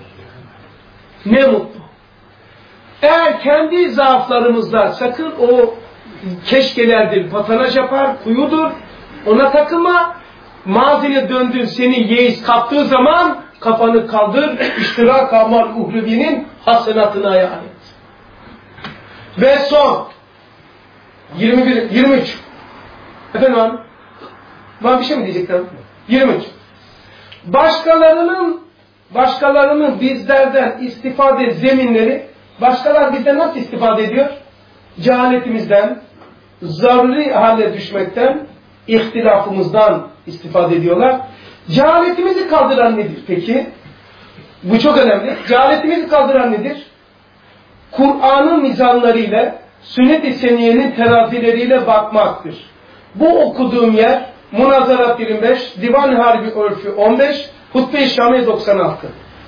Ne mutlu. Eğer kendi zaaflarımızda sakın o keşkelerdir, patanaj yapar, kuyudur, ona takılma. Maziye döndün, seni yeis kaptığı zaman kafanı kaldır, iştirak amal uhrubinin hasenatına hayal et. Ve son yirmi bir, yirmi üç. Efendim abi? Ben bir şey mi diyecektim? yirmi üç. Başkalarının başkalarının bizlerden istifade zeminleri, başkalar bizden nasıl istifade ediyor? Cehaletimizden, zaruri hale düşmekten, ihtilafımızdan istifade ediyorlar. Cehaletimizi kaldıran nedir peki? Bu çok önemli. Cehaletimizi kaldıran nedir? Kur'an'ın mizanlarıyla, sünnet-i seniyenin terazileriyle bakmaktır. Bu okuduğum yer Munazarat yirmi beş, Divan Harbi Örfü on beş, Hutbe-i Şami doksan altı.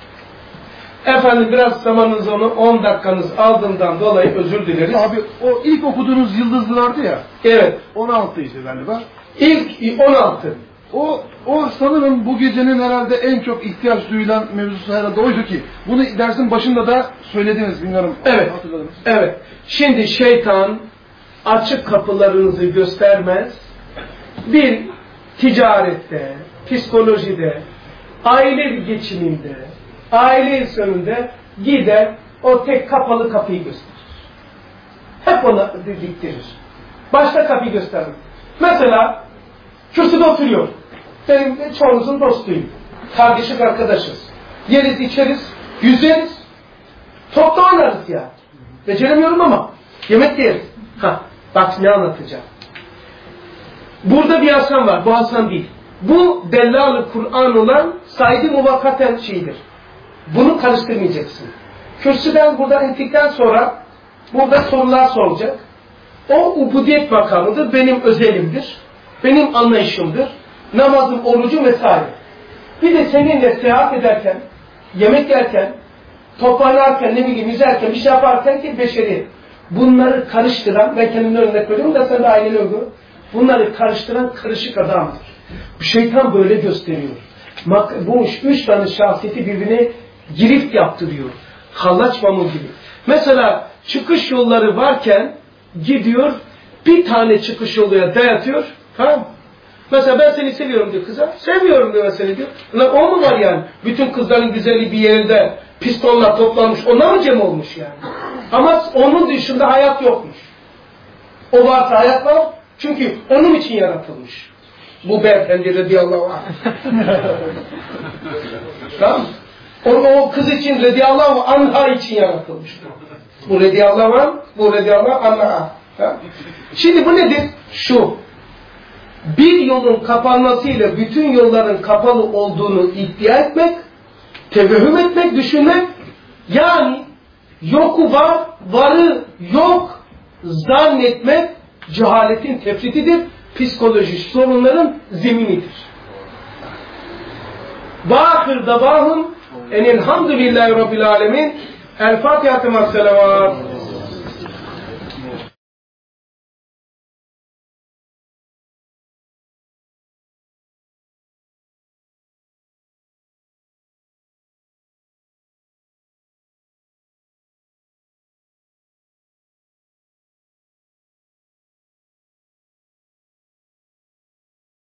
Efendim biraz zamanınız onu on dakikanız aldığımdan dolayı özür dileriz. Abi o ilk okuduğunuz yıldızlı vardı ya. Evet. on altıydı galiba. İlk on altı. O, o sanırım bu gecenin herhalde en çok ihtiyaç duyulan mevzusu herhalde oydu ki. Bunu dersin başında da söylediniz, bilmiyorum. Evet. Hatırladınız. Evet. Şimdi şeytan açık kapılarınızı göstermez. Bir ticarette, psikolojide, aile geçiminde, aile insanında gider o tek kapalı kapıyı gösterir. Hep ona diktirir. Başka kapıyı göstermez. Mesela kürsüde oturuyor. Benim çoğunuzun dostuyum. Kardeşik arkadaşız. Yeriz, içeriz, yüzeriz. Topla oynarız ya. Beceremiyorum ama yemek yeriz. Ha, bak ne anlatacağım. Burada bir Hasan var. Bu Hasan değil. Bu Dellal-ı Kur'an olan Said-i Muvakkaten şeyidir. Bunu karıştırmayacaksın. Kürsüden buradan indikten sonra burada sorular soracak. O ubudiyet makamıdır. Benim özelimdir. Benim anlayışımdır. Namazım, orucum vesaire. Bir de seninle seyahat ederken, yemek yerken, toparlarken, ne bileyim yüzerken, bir şey yaparken ki beşeri. Bunları karıştıran, ben kendimin önüne koyuyorum da sen de aileni ögür. Bunları karıştıran karışık adamdır. Şeytan böyle gösteriyor. Bu üç tane şahsiyeti birbirine girift yaptırıyor. Hallaç mamul gibi. Mesela çıkış yolları varken gidiyor bir tane çıkış yoluya dayatıyor. Tamam. Mesela ben seni seviyorum diyor kıza. Seviyorum diyor seni diyor. Lan o mu var yani? Bütün kızların güzelliği bir yerinde pistonlar toplanmış. Ona mı cem olmuş yani? Ama onun dışında hayat yokmuş. O varsa hayat var. Çünkü onun için yaratılmış. Bu beyefendi radıyallahu anh. Tamam mı? O, o kız için radıyallahu anha için yaratılmış. Bu radıyallahu anh, bu radıyallahu anha. Tamam. Şimdi bu nedir? Şu. Bir yolun kapanmasıyla bütün yolların kapalı olduğunu iddia etmek, tevehüm etmek, düşünmek, yani yoku var, varı yok zannetmek cehaletin tefritidir, psikolojik sorunların zeminidir. Vâhir davâhum enilhamdülillahi rabbil alemin. El Fatiha-tı Massalavat.